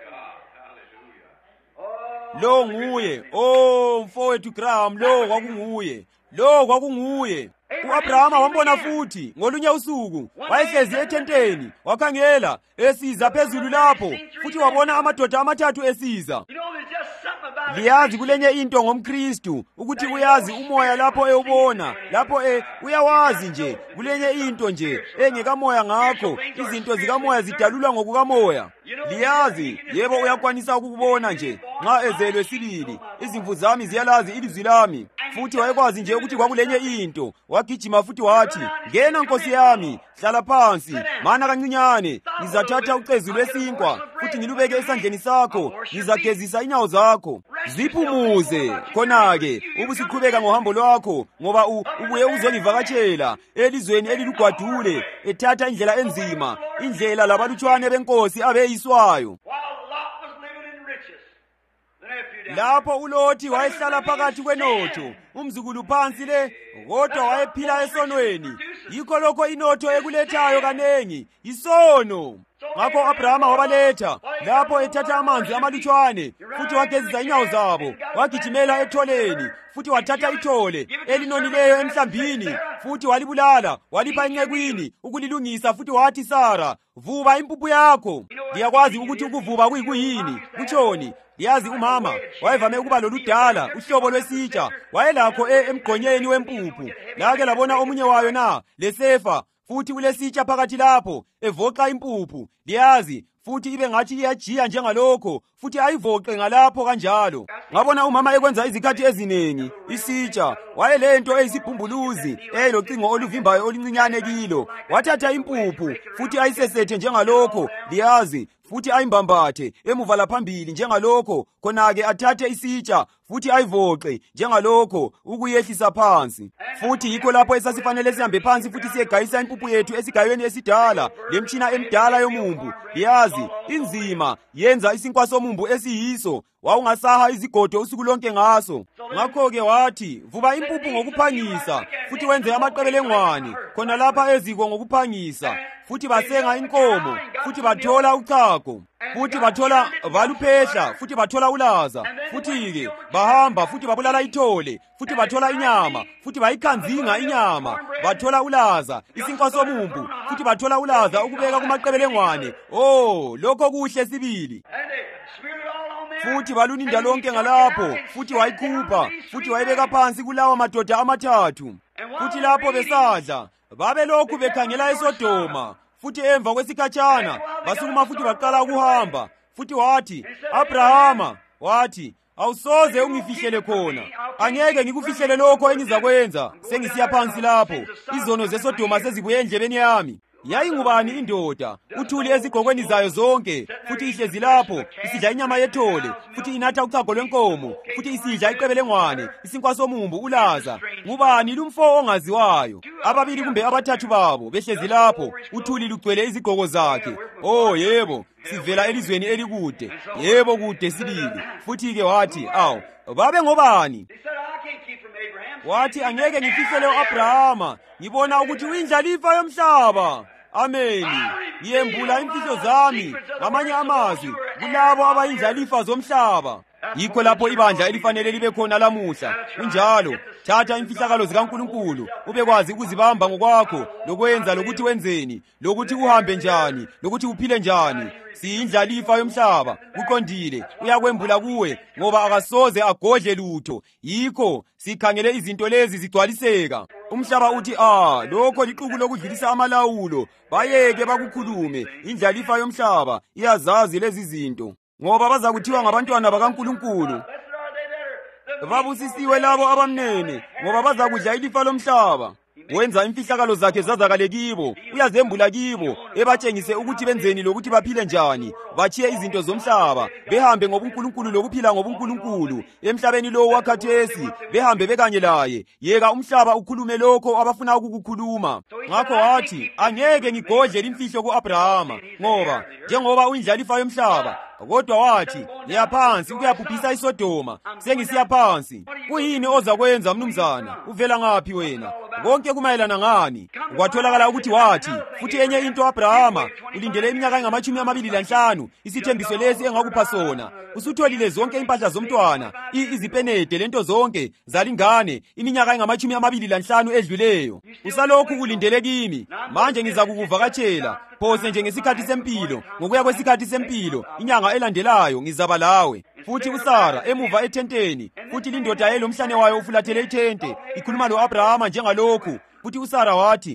Lo nguye, mfowethu Graham, lo kwakunguye. U-Abrahama wambona futhi ngolunye usuku, wayehlezi ethenteni, wakhangela, esiza phezulu lapho, futhi wabona amadoda amathathu esiza. Liyazi kulenye into ngomKristu, ukuthi uyazi umoya lapho ewubona, lapho uyawazi nje, kulenye into nje, engekamoya ngakho, izinto zikamoya zidalulwa ngokukamoya. Liyazi, yebo uyakwanisa ukubona nje, nxa ezelwe sibili, izimvu zami ziyalazi ilizwi lami. Futhi wayekwazi nje ukuthi kwakulenye into, wagijima futhi wathi, ngena nkosi yami, hlala phansi, mana kancinyane, ngizathatha ucezu lwesinkwa, futhi ngilubeke esandleni sakho, ngizagezisa inyawo zakho. Ziphumuze, khona-ke, ubusiqhubeka ngohambo lwakho, ngoba ubuye uzongivakatshela, elizweni elilugwadule, ethatha indlela enzima, indlela labalutshwane benkosi abeyiswayo. While Lot was living in riches, the nephew lapho uLothi wayehlala phakathi kwenotho, umzukulu phansi le, kodwa wayephila esonweni. Yikho lokho inotho ekulethayo kanengi, isono. Ngakho u-Abrahama wabaletha lapho ethatha amanzi amalutshwane, futhi wagezisa inyawo zabo, wagijimela etholeni, futhi wathatha ithole elinonileyo emhlambini, futhi walibulala, walipha encekwini ukulilungisa, futhi wathi, Sara, vuba impuphu yakho. Liyakwazi ukuthi ukuvuba kuyini, kutshoni. Yazi umama wayevame ukuba loludala, uhlobo lwesitsha, wayelakho emgqonyeni wempuphu. Lake labona omunye wayo na, lesefa, futhi kulesitsha phakathi lapho, evoxa impuphu. Liyazi, futhi ibe ngathi iyajiya njengalokho, futhi ayivoxe ngalapho kanjalo. Ngabona umama ekwenza izikhathi eziningi. Isitsha wayelento eyisibhumbuluzi, elocingo oluvimbayo oluncinyane kilo. Wathatha impuphu, futhi ayisesethe njengalokho. Liyazi, futhi ayimbambathe emuva laphambili njengalokho, khona-ke athathe isitsha futhi ayivoxe njengalokho ukuyehlisa phansi. Futhi yikho lapho esasifanele sihambe phansi futhi siyegayisa impuphu yethu esigayweni esidala, lemtshina emdala yomumbu. Liyazi, inzima yenza isinkwa somumbu esiyiso, wawungasaha izigodo usuku lonke ngaso. Ngakho-ke wathi, vuba impuphu ngokuphangisa, futhi wenze amaqebelengwane khona lapha eziko ngokuphangisa. Futhi basenga inkomo, futhi bathola uchago, futhi bathola baluphehla, futhi bathola ulaza. Futhi-ke bahamba futhi babulala ithole, futhi bathola inyama, futhi bayikhanzinga inyama, bathola ulaza, isinkwa somumbu, futhi bathola ulaza ukubeka kumaqebelengwane. Oh, lokho kuhle sibili. Futhi baluninda lonke ngalapho, futhi wayikhupha, futhi wayibeka phansi kulawa madoda amathathu. Futhi lapho besadla, babelokhu bekhangela eSodoma. Futhi emva kwesikhatshana basukuma futhi baqala ukuhamba. Futhi wathi, Abrahama, wathi, awusoze ungifihlele khona. Angeke ngikufihlele lokho engizakwenza sengisiya phansi lapho. Izono zeSodoma sezibuye endlebeni yami. Yayingubani indoda, uthuli ezigqokweni zayo zonke, futhi ihlezi lapho, isidla inyama yethole, futhi inatha uchago lwenkomo, futhi isidla iqebelengwane, isinkwa somumbu, ulaza. Ngubani lumfo ongaziwayo? Ababili kumbe abathathu babo behlezi lapho, uthuli lugcwele izigqoko zakhe. Oh yebo, sivela elizweni elikude. Yebo kude sibili. Futhi-ke wathi, awu, babe ngobani? Wathi, angeke ngifihlele u-Abrahama, ngibona ukuthi uyindlalifa yomhlaba. Ameni. Ngiyembula imfihlo zami ngamanye amazwi kulabo abayindlalifa zomhlaba. Yikho lapho ibandla elifanele libe khona lamuhla. Kunjalo, thatha imfihlakalo zikaNkulunkulu, ubekwazi ukuzibamba ngokwakho, lokwenza lokuthi wenzeni, lokuthi uhambe njani, lokuthi uphile njani. Siyindlalifa yomhlaba, kuqondile, uyakwembula kuwe, ngoba akasoze agodle lutho. Yikho sikhangele izinto lezi zigcwaliseka. Umhlaba uthi, lokho lixuku lokudlulisa amalawulo, bayeke bakukhulume. Indlalifa yomhlaba iyazazi lezi zinto, ngoba bazakuthiwa ngabantwana bakaNkulunkulu. Babusisiwe labo abamnene, ngoba bazakudla ilifa lomhlaba. Wenza imfihlakalo zakhe zazakale kibo, uyazembula kibo, ebatshengise ukuthi benzeni lokuthi baphile njani. Batshiye izinto zomhlaba, behambe ngobuNkulunkulu lokuphila ngobuNkulunkulu. Emhlabeni lo wakhathesi, behambe bekanye laye. Yeka umhlaba ukhulume lokho abafuna ukukukhuluma. Ngakho wathi, angeke ngigodle imfihlo ku-Abrahama, ngoba njengoba uyindlalifa yomhlaba. Kodwa wathi, ngiyaphansi ukuyabhubhisa iSodoma, sengisiya phansi. Kuyini ozakwenza mnumzana? Uvela ngaphi wena? Konke kumayelana ngani? Kwatholakala ukuthi wathi, futhi enye into Abrahama, ulindele iminyaka engama-25, isithembiso lesi engakupha sona. Usutholile zonke impahla zomntwana, izipenede lento zonke, zalingane, iminyaka engama-25 edluleyo. Usalokhu ulindele kimi, manje ngizakukuvakatshela. Phose nje ngesikhathi sempilo, ngokuya kwesikhathi sempilo, inyanga elandelayo ngizaba lawe. Futhi uSara emuva ethenteni, futhi lindoda yelomhlane wayo ufulathele ithente, ikhuluma lo-Abrahama njengalokhu. Futhi uSara wathi,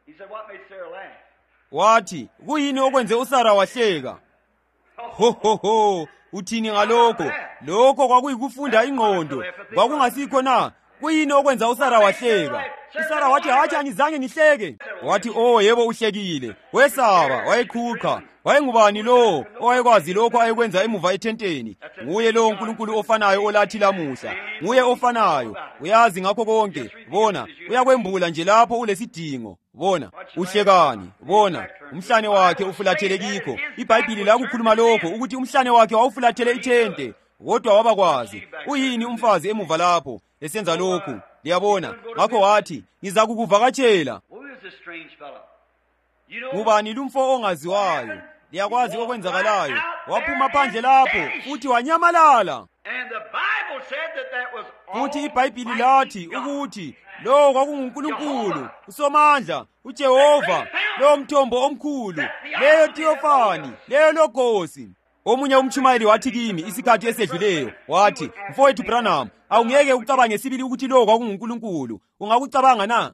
kuyini okwenze uSara wahleka? Ho, uthini ngalokho? Lokho kwakuyikufunda ingqondo, kwakungasikho na? Kuyini okwenza uSara wahleka? uSara wathi, hathi angizange ngihleke. Wathi, yebo uhlekile. Wesaba, wayeqhuqa. Wayengubani lo owayekwazi lokho ayekwenza emuva ethenteni? Nguye lo uNkulunkulu ofanayo olathi lamuhla. Nguye ofanayo. Uyazi ngakho konke. Bona, uyakwembula nje lapho ulesidingo. Bona, uhlekani. Bona, umhlane wakhe ufulathele kikho. iBhayibhili lakukhuluma lokho ukuthi umhlane wakhe wawufulathele ithente. kodwa wabakwazi. Uyini umfazi emuva lapho esenza lokhu? Liyabona, ngakho wathi, ngiza kukuvakatshela. Ngubani lumfo ongaziwayo? Liyakwazi okwenzakalayo. Waphuma phandle lapho futhi wanyamalala. Futhi iBhayibhili lathi ukuthi lo kwakunguNkulunkulu uSomandla, uJehova, lo mthombo omkhulu, leyo Theophany, leyo logosi. Omunye umtshumayeli wathi kimi isikhathi esedluleyo, wathi, mfowethu Branham, awungeke ucabange sibili ukuthi lo kwakunguNkulunkulu. Ungakucabanga na?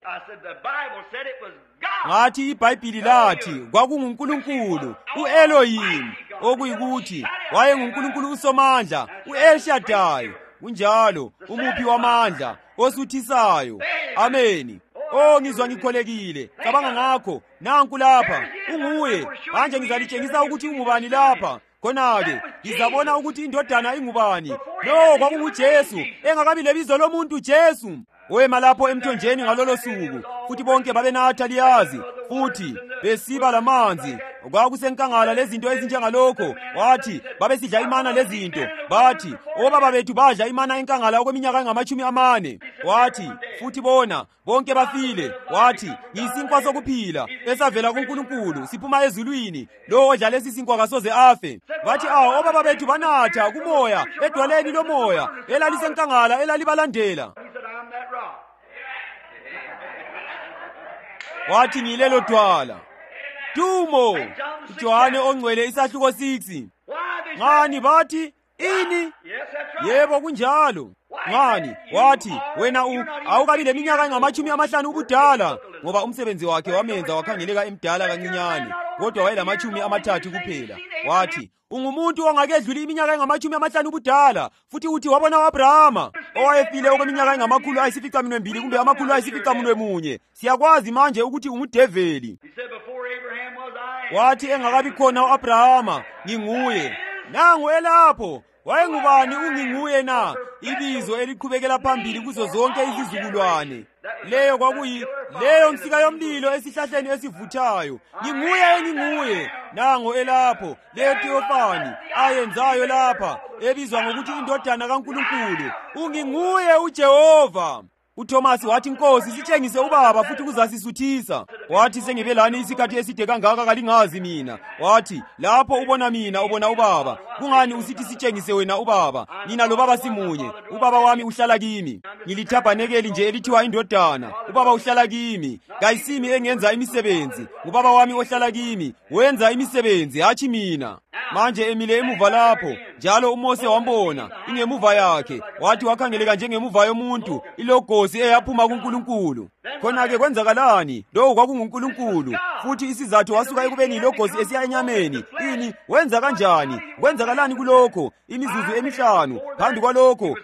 Ngathi iBhayibhili lathi kwakunguNkulunkulu, uElohim, okuyikuthi wayenguNkulunkulu uSomandla, uEl Shaddai, kunjalo umuphi wamandla, osuthisayo. Ameni. Oh, ngizwa ngikholekile. Cabanga ngakho, nanku lapha, unguye. Manje ngizalitshengisa ukuthi ungubani lapha. Khona-ke ngizabona ukuthi indodana ingubani. Lo kwakunguJesu, engakabi lebizo lomuntu Jesu. Wema lapho emthonjeni ngalolo suku, futhi bonke babenatha liyazi, futhi besiba lamanzi. Kwakusenkangala lezinto ezinjengalokho. Wathi babesidla imana lezinto. Bathi obaba bethu badla imana enkangala okweminyaka engama-40. Wathi futhi bona bonke bafile. Wathi yisinkwa sokuphila esavela kuNkulunkulu, siphuma ezulwini. Lo odla lesi sinkwa kasoze afe. Bathi obaba bethu banatha kumoya edwaleni lomoya elalisenkangala elalibalandela. Wathi ngilelo dwala. Dumo, uJohane ongcwele isahluko 6. Ngani bathi ini? Yebo kunjalo. Ngani? Wathi wena awukabi leminyaka engama-50 ubudala, ngoba umsebenzi wakhe wamenza wakhangeleka emdala kancinyane, kodwa wayelama-30 kuphela. Wathi ungumuntu ongakedluli iminyaka engama-50 ubudala, futhi uthi wabona u-Abrahama owayefile okweminyaka engama-280 kumbe ama-180. Siyakwazi manje ukuthi ungudeveli. Wathi engakabi khona u-Abrahama, nginguye. Nangu elapho. Wayengubani unginguye na? Ibizo eliqhubekela phambili kuzo zonke izizukulwane. Leyo leyo nsika yomlilo esihlahleni esivuthayo. Nginguye. Nango elapho, leyo Theophany ayenzayo lapha, ebizwa ngokuthi indodana kaNkulunkulu. Unginguye uJehova. uThomas wathi Nkosi sitshengise ubaba futhi kuzasisuthisa. Wathi sengibelani isikhathi eside kangaka kalingazi mina. Wathi lapho ubona mina ubona ubaba. Kungani usithi sitshengise wena ubaba? Nina lo baba simunye. Ubaba wami uhlala kimi. Ngilithabanekeli nje elithiwa indodana. Ubaba uhlala kimi. Kayisimi engenza imisebenzi. Ubaba wami ohlala kimi wenza imisebenzi hathi mina. Manje emile emuva lapho, njalo uMose wambona ingemuva yakhe. Wathi wakhangeleka njengemuva yomuntu, ilogosi eyaphuma kuNkulunkulu. Khona-ke kwenzakalani? Lo kwakunguNkulunkulu, futhi isizathu wasuka ekubeni ilogosi esiya enyameni. Ini wenza kanjani? Kwenzakalani kulokho? Imizuzu 5 phambi kwalokho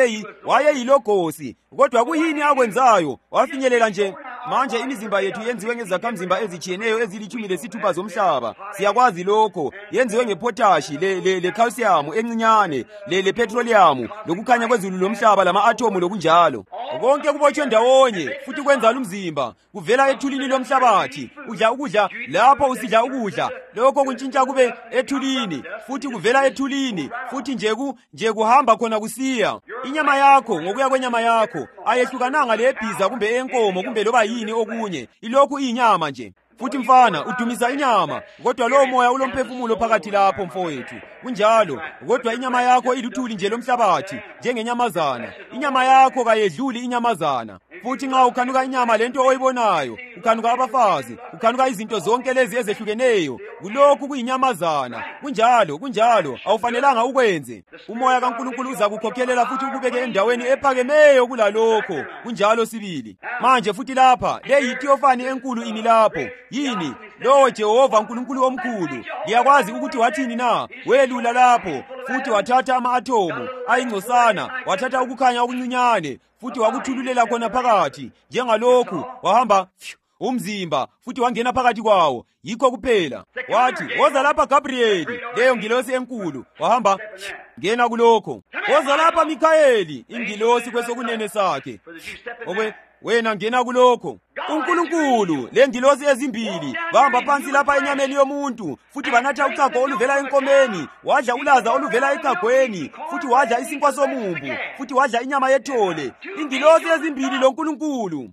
wayeyilogosi. Kodwa kuyini akwenzayo? Wafinyelela nje. Manje imizimba yethu yenziwe ngezakhamzimba ezitshiyeneyo ezili-16 zomhlaba. Siyakwazi lokho. Yenziwe ngepotashi, le calcium encinyane, le petroleum, lokukhanya kwezulu lomhlaba lama-atomu lokunjalo. Konke kubotshwe ndawonye, futhi kwenza lumzimba. Kuvela ethulini lomhlabathi. Udla ukudla lapho usidla ukudla. Lokho kuntshintsha kube ethulini, futhi kuvela ethulini, futhi nje kuhamba khona kusiya. Inyama yakho ngokuya kwenyama yakho ayehlukananga lebhiza kumbe enkomo kumbe loba yini okunye. Ilokhu iyinyama nje. Futhi mfana udumisa inyama, kodwa lo moya ulomphefumulo phakathi lapho mfowethu. Kunjalo, kodwa inyama yakho iluthuli nje lomhlabathi, njengenyamazana. Inyama yakho kayedluli inyamazana. Futhi nxa ukhanuka inyama lento oyibonayo, ukhanuka abafazi, ukhanuka izinto zonke lezi ezehlukeneyo, kulokhu kuyinyamazana. Kunjalo, awufanelanga ukwenze. Umoya kaNkulunkulu uza kukhokhelela futhi ukubeke endaweni ephakemeyo kulalokho. Kunjalo sibili. Manje futhi lapha, le yiTheophany enkulu imi lapho. Yini? Lo Jehova uNkulunkulu omkhulu. Ngiyakwazi ukuthi wathini na? Welula lapho, futhi wathatha ama-atomu ayingcosana, wathatha ukukhanya okuncinyane, futhi wakuthululela khona phakathi. Njengalokhu wahamba umzimba, futhi wangena phakathi kwawo. Yikho kuphela. Wathi woza lapha Gabrieli, leyo ngilosi enkulu. Wahamba ngena kulokho. Woza lapha Mikhayeli, ingilosi kwesokunene sakhe. wena ngena kulokho. uNkulunkulu lengilosi ezimbili bahamba phansi lapha enyameni yomuntu, futhi banatha uchago oluvela enkomeni, wadla ulaza oluvela echagweni, futhi wadla isinkwa somumbu, futhi wadla inyama yethole. Ingilosi ezimbili loNkulunkulu.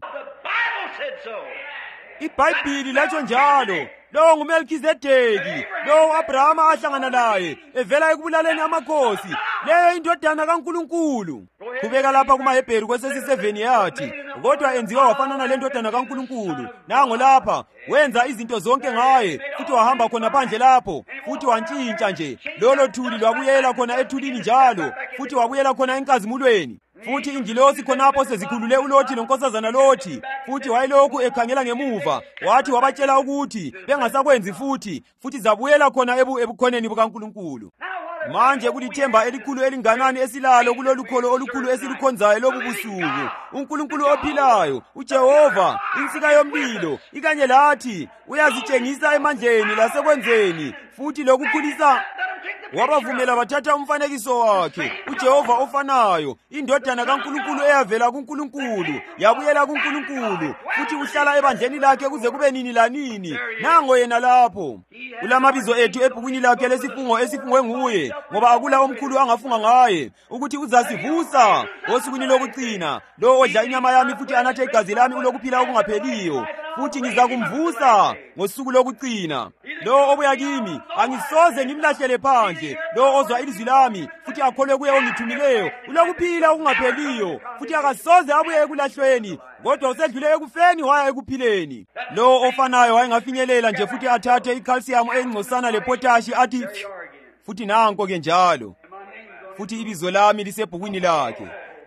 iBhayibhili latsho njalo. Lo nguMelkizedeki, lo Abrahama ahlangana laye evela ekubulaleni amakhosi, leyo indodana kaNkulunkulu. Kubeka lapha kumaHebheru kwesesi 7 yathi, kodwa enziwa wafanana lendodana kaNkulunkulu. Nango lapha wenza izinto zonke ngaye, futhi wahamba khona phandle lapho, futhi wantshintsha nje. Lolo thuli lwabuyela khona ethulini njalo, futhi wabuyela khona enkazimulweni. Futhi ingilosi khonapho sezikhulule uLothi lonkosazana Lothi, futhi wayelokhu ekhangela ngemuva, wathi wabatshela ukuthi bengasakwenzi futhi zabuyela khona ebukhoneni bukaNkulunkulu. Manje kulithemba elikhulu elinganani esilalo kulolukholo olukhulu esilikhonzayo lobu busuku. uNkulunkulu ophilayo, uJehova, insika yomlilo, ikanye lathi uyazitshengisa emandleni lasekwenzeni, futhi lokukhulisa wabavumela bathatha umfanekiso wakhe, uJehova ofanayo, indodana kaNkulunkulu eyavela kuNkulunkulu, yabuyela kuNkulunkulu, futhi uhlala ebandleni lakhe kuze kube nini lanini. Nango yena lapho. Ulamabizo ethu ebhukwini lakhe lesifungo esifungwe nguye, ngoba akula omkhulu angafunga ngaye, ukuthi uzasivusa osukwini lokucina, lo odla inyama yami futhi anathe igazi lami ulokuphila okungapheliyo, futhi ngizakumvusa ngosuku lokucina. Lo obuya kimi angisoze ngimlahlele phandle. Lo ozwa ilizwi lami futhi akholwe kuye ongithumileyo ulokuphila okungapheliyo, futhi akasoze abuye ekulahlweni, kodwa usedlule ekufeni waya ekuphileni. Lo ofanayo wayengafinyelela nje futhi athathe ikhalsiyamu engcosana lepotashi athi, futhi nanko ke njalo, futhi ibizo lami lisebhukwini lakhe.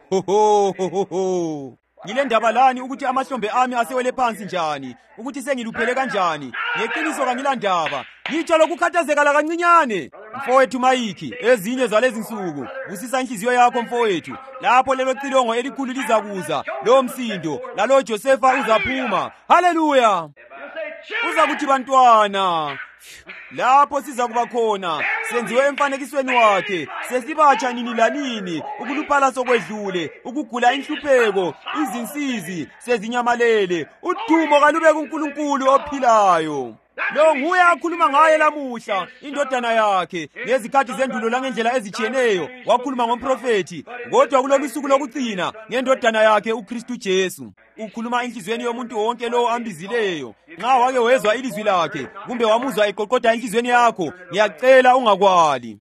Ngilendaba lani ukuthi amahlombe ami asewele phansi njani, ukuthi sengiluphele kanjani? Ngeqiniso kangilandaba. Ngitsho lokukhathazeka la kancinyane. Mfowethu Mayiki, ezinye zalezi nsuku busisa inhliziyo yakho mfowethu. Lapho lelo cilongo elikhulu lizakuza, lo msindo lalo Josefa uzaphuma. Haleluya! Uzakuthi bantwana, lapho siza kuba khona, senziwe emfanekisweni wakhe, sesibatsha nini lanini, ukuluphala sokwedlule, ukugula inhlupheko, izinsizi sezinyamalele, udumo kalube kuNkulunkulu ophilayo. Lo nguye akhuluma ngaye lamuhla, indodana yakhe, ngezikhathi zendulo langendlela ezitshiyeneyo, wakhuluma ngomprofeti, kodwa kulolu suku lokucina, ngendodana yakhe uKristu Jesu. Ukhuluma enhlizweni yomuntu wonke lo ambizileyo. Nxa wake wezwa ilizwi lakhe, kumbe wamuzwa eqoqoda enhlizweni yakho, ngiyacela ungakwali.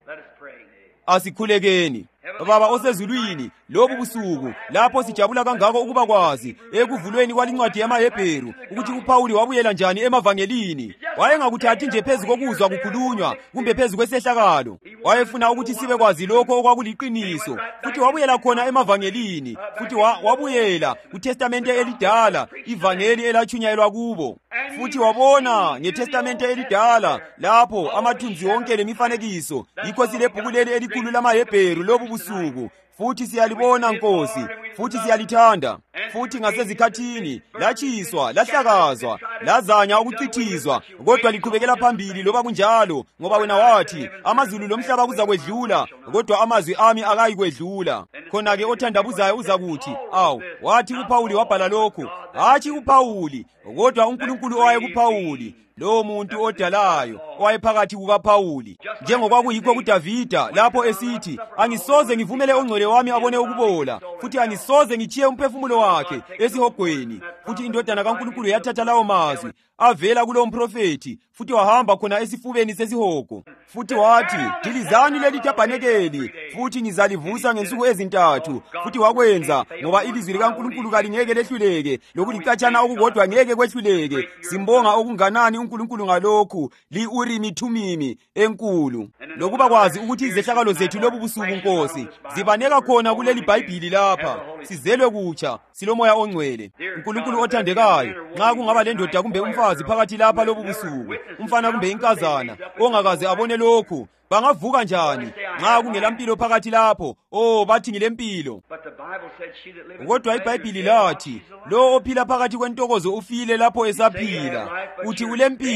Asikhulekeni. Baba osezulwini, lobu busuku lapho sijabula kangako ukuba kwazi ekuvulweni kwalincwadi yamaHebheru ukuthi uPawuli wabuyela njani emavangelini. Wayengakuthathi nje phezu kokuzwa kukhulunywa kumbe phezu kwesehlakalo. Wayefuna ukuthi sibe kwazi lokho okwakuliqiniso, futhi wabuyela khona emavangelini, futhi wabuyela kuTestamente elidala, ivangeli elatshunyayelwa kubo. Futhi wabona ngeTestamente elidala lapho amathunzi wonke lemifanekiso, yikho silebhuku leli elikhulu lamaHebheru lobu busuku. Futhi siyalibona Nkosi, futhi siyalithanda, futhi ngasezikhathini latshiswa, lahlakazwa, lazanya ukuchithizwa, kodwa liqhubekela phambili loba kunjalo, ngoba wena wathi amazulu lomhlaba kuzakwedlula, kodwa amazwi ami akayikwedlula. Khona-ke othandabuzayo uzakuthi, awu, wathi uPawuli wabhala lokhu. Hatshi uPawuli, kodwa uNkulunkulu owaye kuPawuli, lo muntu odalayo owayephakathi kukaPawuli. Njengokwakuyikho kuDavida lapho esithi, angisoze ngivumele ongcwele wami abone ukubola, futhi angisoze ngichiye umphefumulo wakhe esihogweni. Futhi indodana kaNkulunkulu yathatha lawo mazwi avela kulo mprofeti, futhi wahamba khona esifubeni sesihogo. Futhi wathi, dilizani leli tabanekeli, futhi ngizalivusa ngensuku ezintathu. Futhi wakwenza, ngoba ilizwi likaNkulunkulu kalingeke lehluleke, lokulicatshana okukodwa ngeke kwehluleke. Simbonga okunganani uNkulunkulu ngalokhu, li-Urimi Thumimi enkulu. Lokuba kwazi ukuthi izehlakalo zethu lobu busuku Nkosi zibaneka khona kuleli Bhayibhili lapha. Sizelwe kutsha, silomoya ongcwele. uNkulunkulu othandekayo, nxa kungaba lendoda kumbe umfazi phakathi lapha lobu busuku, umfana kumbe inkazana, ongakaze abone lokhu, bangavuka njani nxa kungelampilo phakathi lapho? Oh, bathi ngilempilo. Kodwa iBhayibhili lathi, lo ophila phakathi kwentokozo ufile lapho esaphila. Uthi ulempilo,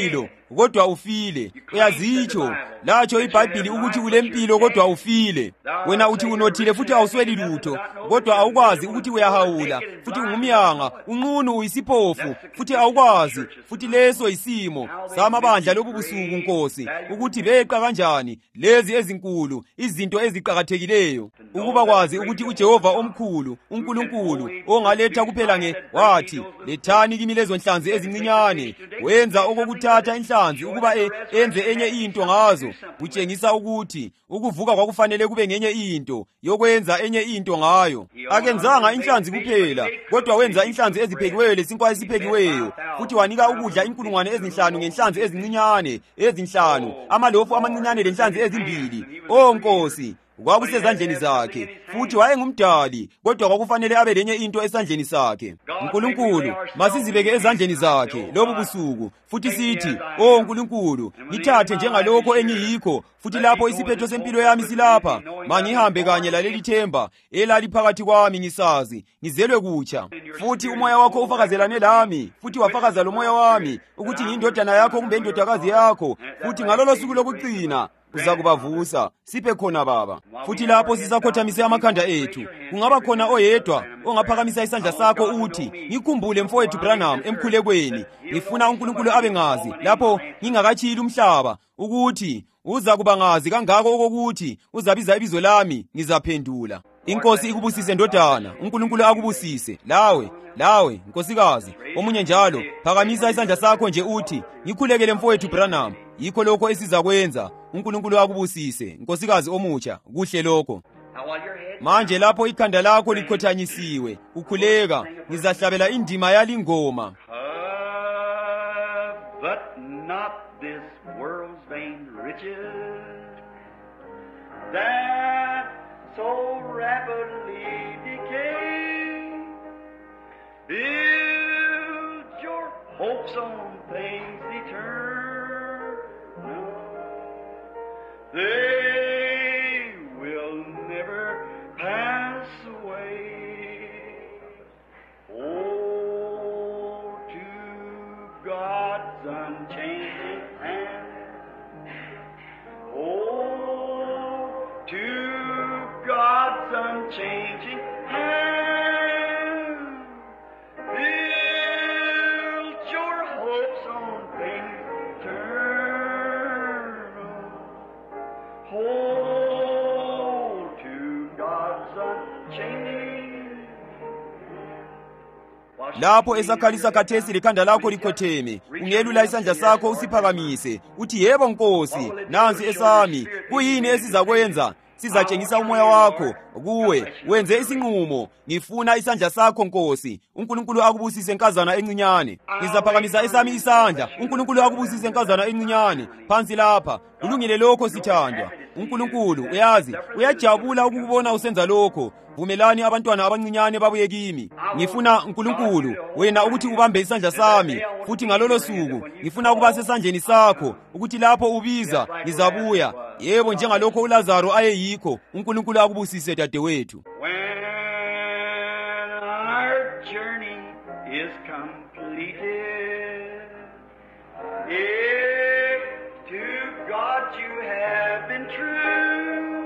kodwa ufile. Uyazitsho, latsho iBhayibhili ukuthi ulempilo kodwa ufile. Wena uthi unothile futhi awusweli lutho, kodwa awukwazi ukuthi uyahawula, futhi ungumyanga, unqunu uyisiphofu, futhi awukwazi, futhi leso isimo samabandla lobu busuku Nkosi, ukuthi beqa kanjani lezi ezinkulu izinto eziqhakathekileyo, ukuba kwazi ukuthi uJehova omkhulu, uNkulunkulu ongaletha kuphela wathi, lethani kimi lezo nhlanzi ezincinyane, wenza okokuthatha inhlanzi ukuba enze enye into ngazo, kutshengisa ukuthi ukuvuka kwakufanele kube ngenye into yokwenza enye into ngayo. Akenzanga inhlanzi kuphela, kodwa wenza inhlanzi eziphekiweyo lesinkwa esiphekiweyo, futhi wanika ukudla 5,000 ngenhlanzi ezincinyane ezinhlanu, amalofu amancinyane lenhlanzi ezimbili. Nkosi, kwakusezandleni zakhe, futhi wayengumdali, kodwa kwakufanele abe lenye into esandleni sakhe. Nkulunkulu, masizibeke ezandleni zakhe lobu busuku, futhi sithi, Nkulunkulu, ngithathe njengalokho engiyikho, futhi lapho isiphetho sempilo yami silapha, mangihambe kanye laleli themba elaliphakathi kwami ngisazi, ngizelwe kutsha. Futhi umoya wakho ufakazelane lami, futhi wafakaza lo moya wami, ukuthi ngiyindodana yakho kumbe indodakazi yakho, futhi ngalolo suku lokucina uza kubavusa. Siphe khona Baba. Futhi lapho sisakhothamise amakhanda ethu, kungaba khona oyedwa ongaphakamisa isandla sakho uthi, ngikhumbule mfowethu Branham emkhulekweni. Ngifuna uNkulunkulu abe ngazi lapho ngingakatshili umhlaba, ukuthi uza kuba ngazi kangako okokuthi uzabiza ibizo lami, ngizaphendula. Inkosi ikubusise ndodana, uNkulunkulu akubusise. Lawe nkosikazi, omunye njalo, phakamisa isandla sakho nje uthi, ngikhulekele mfowethu Branham. Yikho lokho esizakwenza. uNkulunkulu akubusise, nkosikazi omutsha, kuhle lokho. Manje lapho ikhanda lakho likhothanyisiwe, ukhuleka, ngizahlabela indima yalingoma. But not this world's vain riches that so rapidly decay. Build your hopes on things eternal. They will never pass away. Oh, to God's unchanging hand. Oh, to God's unchanging hand. Build your hopes on things eternal. Hold to God's unchanging. Lapho esakhalisa khathesi likhanda lakho likhotheme, ungelula isandla sakho usiphakamise, uthi yebo Nkosi, nansi esami, kuyini esizakwenza? Sizatshengisa umoya wakho kuwe, wenze isinqumo. Ngifuna isandla sakho Nkosi. uNkulunkulu akubusise nkazana encinyane. Ngizaphakamisa esami isandla. uNkulunkulu akubusise nkazana encinyane. Phansi lapha, kulungile lokho sithandwa. uNkulunkulu uyazi, uyajabula ukubona usenza lokho. Vumelani abantwana abancinyane babuye kimi. Ngifuna uNkulunkulu, wena ukuthi ubambe isandla sami, futhi ngalolo suku ngifuna ukuba sesandleni sakho, ukuthi lapho ubiza ngizabuya. Yebo, njengalokho uLazaro ayeyikho. uNkulunkulu akubusise dadewethu. When our journey is completed, if to God you have been true,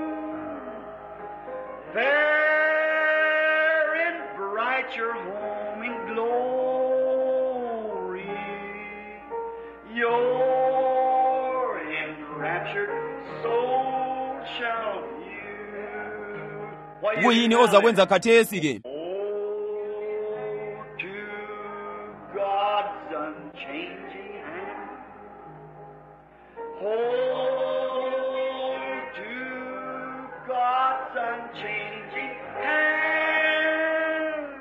there in bright your home in glory, your enraptured soul shall view. Kuyini ozakwenza khathesi ke? Oh, to God's unchanging hand. Hold to God's unchanging hand.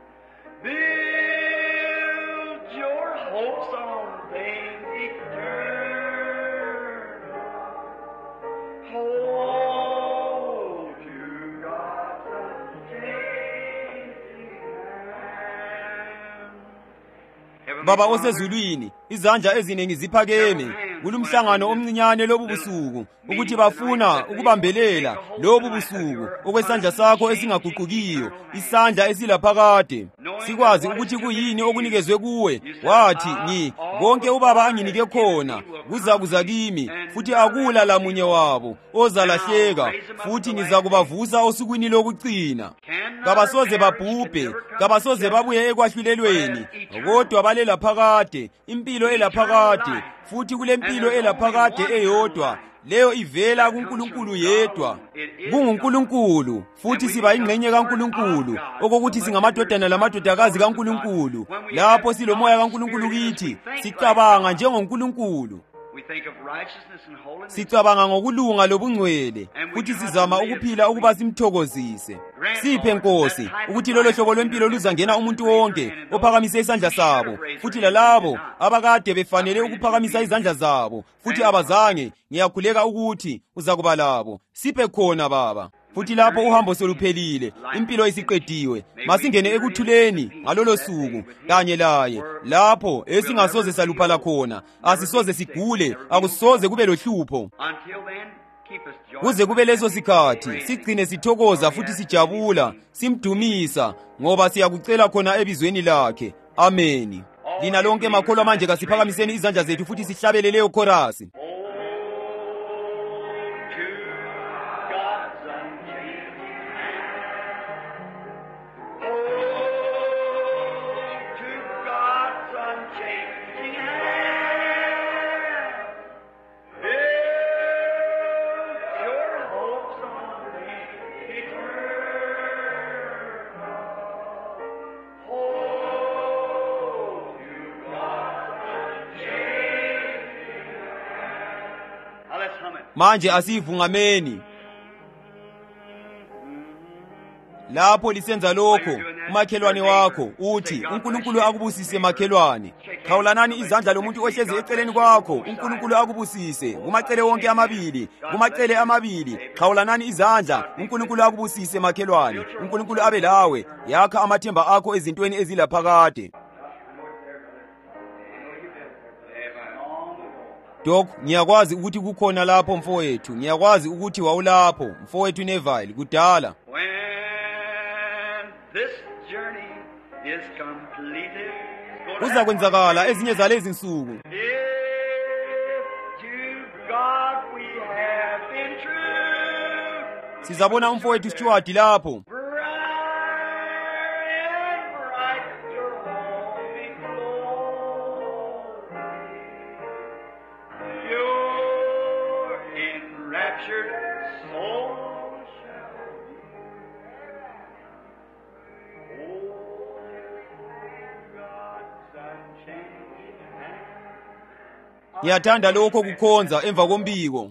Build your hopes on things eternal. Hold to God's unchanging hand. Baba osezulwini, izandla ezinengi ziphakeme. kulumhlangano omncinyane lobu busuku ukuthi bafuna ukubambelela lobu busuku okwesandla sakho esingaguqukiyo, isandla esilaphakade. Sikwazi ukuthi kuyini okunikezwe kuwe. Wathi, konke uBaba anginike khona kuzakuza kimi, futhi akula lamunye wabo ozalahleka, futhi ngizakubavusa osukwini lokucina. Kabasoze babhubhe, kabasoze babuye ekwahlulelweni, kodwa balelaphakade, impilo elaphakade, futhi kulempilo elaphakade eyodwa. Leyo ivela kuNkulunkulu yedwa. KunguNkulunkulu, futhi siba ingxenye kaNkulunkulu, okokuthi singamadodana lamadodakazi kaNkulunkulu. Lapho silomoya kaNkulunkulu kithi, sicabanga njengoNkulunkulu. Sicabanga ngokulunga lobungcwele, futhi sizama ukuphila ukuba simthokozise. Siphe Nkosi ukuthi lolo hlobo lwempilo luzangena umuntu wonke ophakamise isandla sabo, futhi lalabo abakade befanele ukuphakamisa izandla zabo futhi abazange, ngiyakhuleka ukuthi uzakuba labo. Siphe khona Baba. Futhi lapho uhambo soluphelile, impilo isiqediwe, masingene ekuthuleni ngalolo suku kanye laye, lapho esingasoze saluphala khona, asisoze sigule, akusoze kube lohlupho. Kuze kube leso sikhathi sigcine sithokoza futhi sijabula, simdumisa, ngoba siyakucela khona ebizweni lakhe. Amen. Lina lonke makholwa manje kasiphakamiseni izandla zethu futhi sihlabele leyo chorus. Manje asivungameni. Lapho lisenza lokho, umakhelwane wakho uthi, uNkulunkulu akubusise makhelwane. Khawulanani izandla lomuntu ohlezi eceleni kwakho, uNkulunkulu akubusise. Kumacele wonke amabili, kumacele amabili, khawulanani izandla, uNkulunkulu akubusise makhelwane. uNkulunkulu abe lawe, yakha amathemba akho ezintweni ezilaphakade. Dok, ngiyakwazi ukuthi kukhona lapho mfowethu, ngiyakwazi ukuthi wawulapho mfowethu Neville kudala. Kuza kwenzakala ezinye zalezi nsuku. Sizabona umfowethu Stuart lapho. Ngiyathanda lokho kukhonza emva kombiko.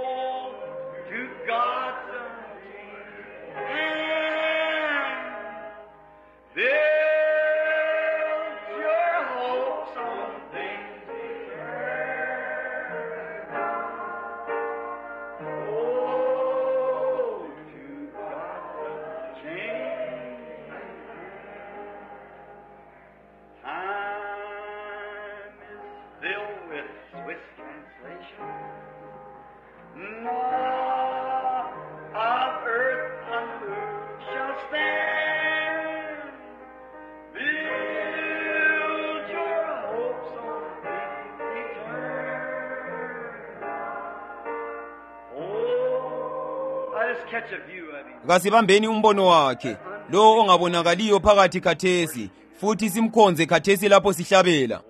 Kasibambeni umbono wakhe, lo ongabonakaliyo phakathi khathesi, futhi simkhonze khathesi lapho sihlabela.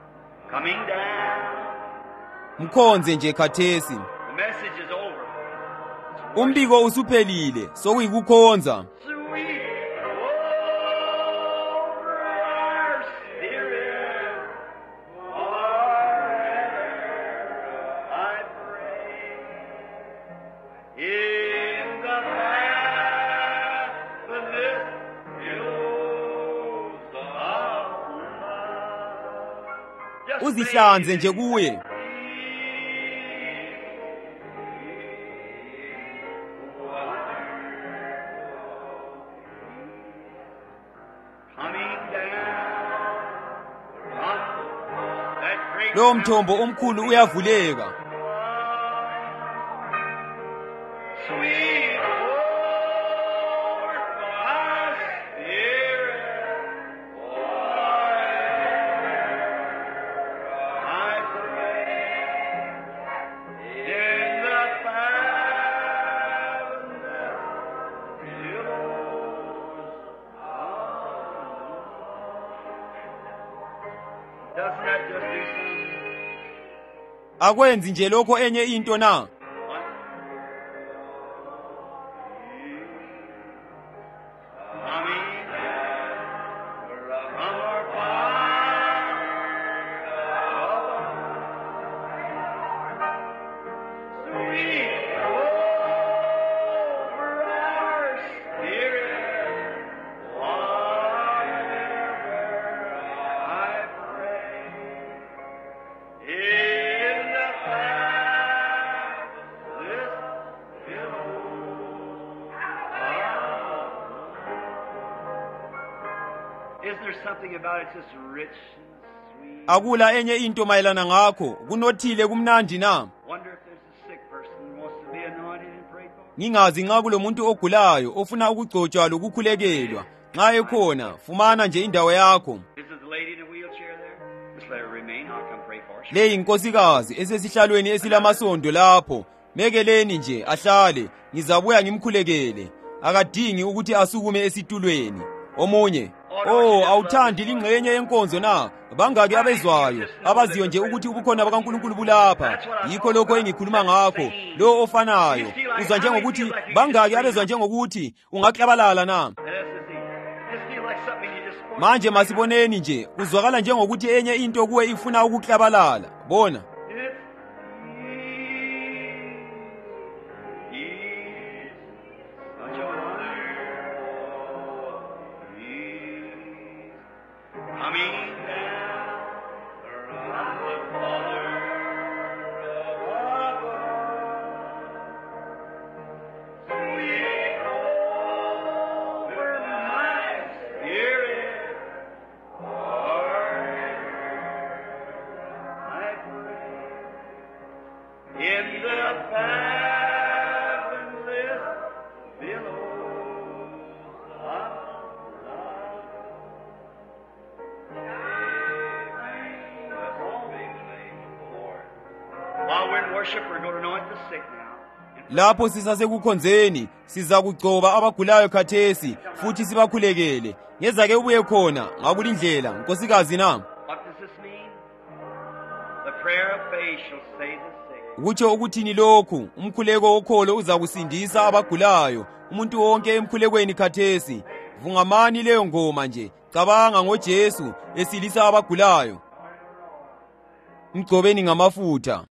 Mkhonze nje khathesi. The message is over. Umbiko usuphelile, sokuyikukhonza. Sweet over our spirit, forever I pray. In the fathomeless billows of love. Just Uzihlanze nje kuye. Lo mthombo omkhulu uyavuleka. Sweet Lord, our spirit, forever I pray. In the fathomeless billows of love. Doesn't that just do something? Akwenzi nje lokho enye into na. Isn't there something about it just rich and sweet? Akula enye into mayelana ngakho, kunothile kumnandi na. Wonder if there's a sick person who wants to be anointed and prayed for. Ngingazi nxa kulomuntu ogulayo ofuna ukugcotshwa lokukhulekelwa. Nxa ekhona, fumana nje indawo yakho. Is it the lady in the wheelchair there? Just let her remain. I'll come pray for her. Le inkosikazi esesihlalweni esilamasondo lapho. Mekeleni nje ahlale, ngizabuya ngimkhulekele. Akadingi ukuthi asukume esitulweni. Omunye, oh, awuthandi lingxenye yenkonzo na? Bangaki abezwayo, abaziyo nje ukuthi ubukhona bakaNkulunkulu bulapha. Yikho lokho engikhuluma ngakho. Lo ofanayo, uzwa njengokuthi bangaki abezwa njengokuthi ungaklabalala na? Manje masiboneni nje, kuzwakala njengokuthi enye into kuwe ifuna ukuklabalala. Bona. Lapho sisasekukhonzeni, sizakugcoba abagulayo khathesi, futhi sibakhulekele. Ngezake ubuye khona, ngakulindlela, nkosikazi na. What does this mean? The prayer of faith shall save the sick. Kutsho ukuthini lokhu? Umkhuleko wokholo uzakusindisa abagulayo. Umuntu wonke emkhulekweni khathesi. Vungamani leyo ngoma nje. Cabanga ngoJesu esilisa abagulayo. Mgcobeni ngamafutha.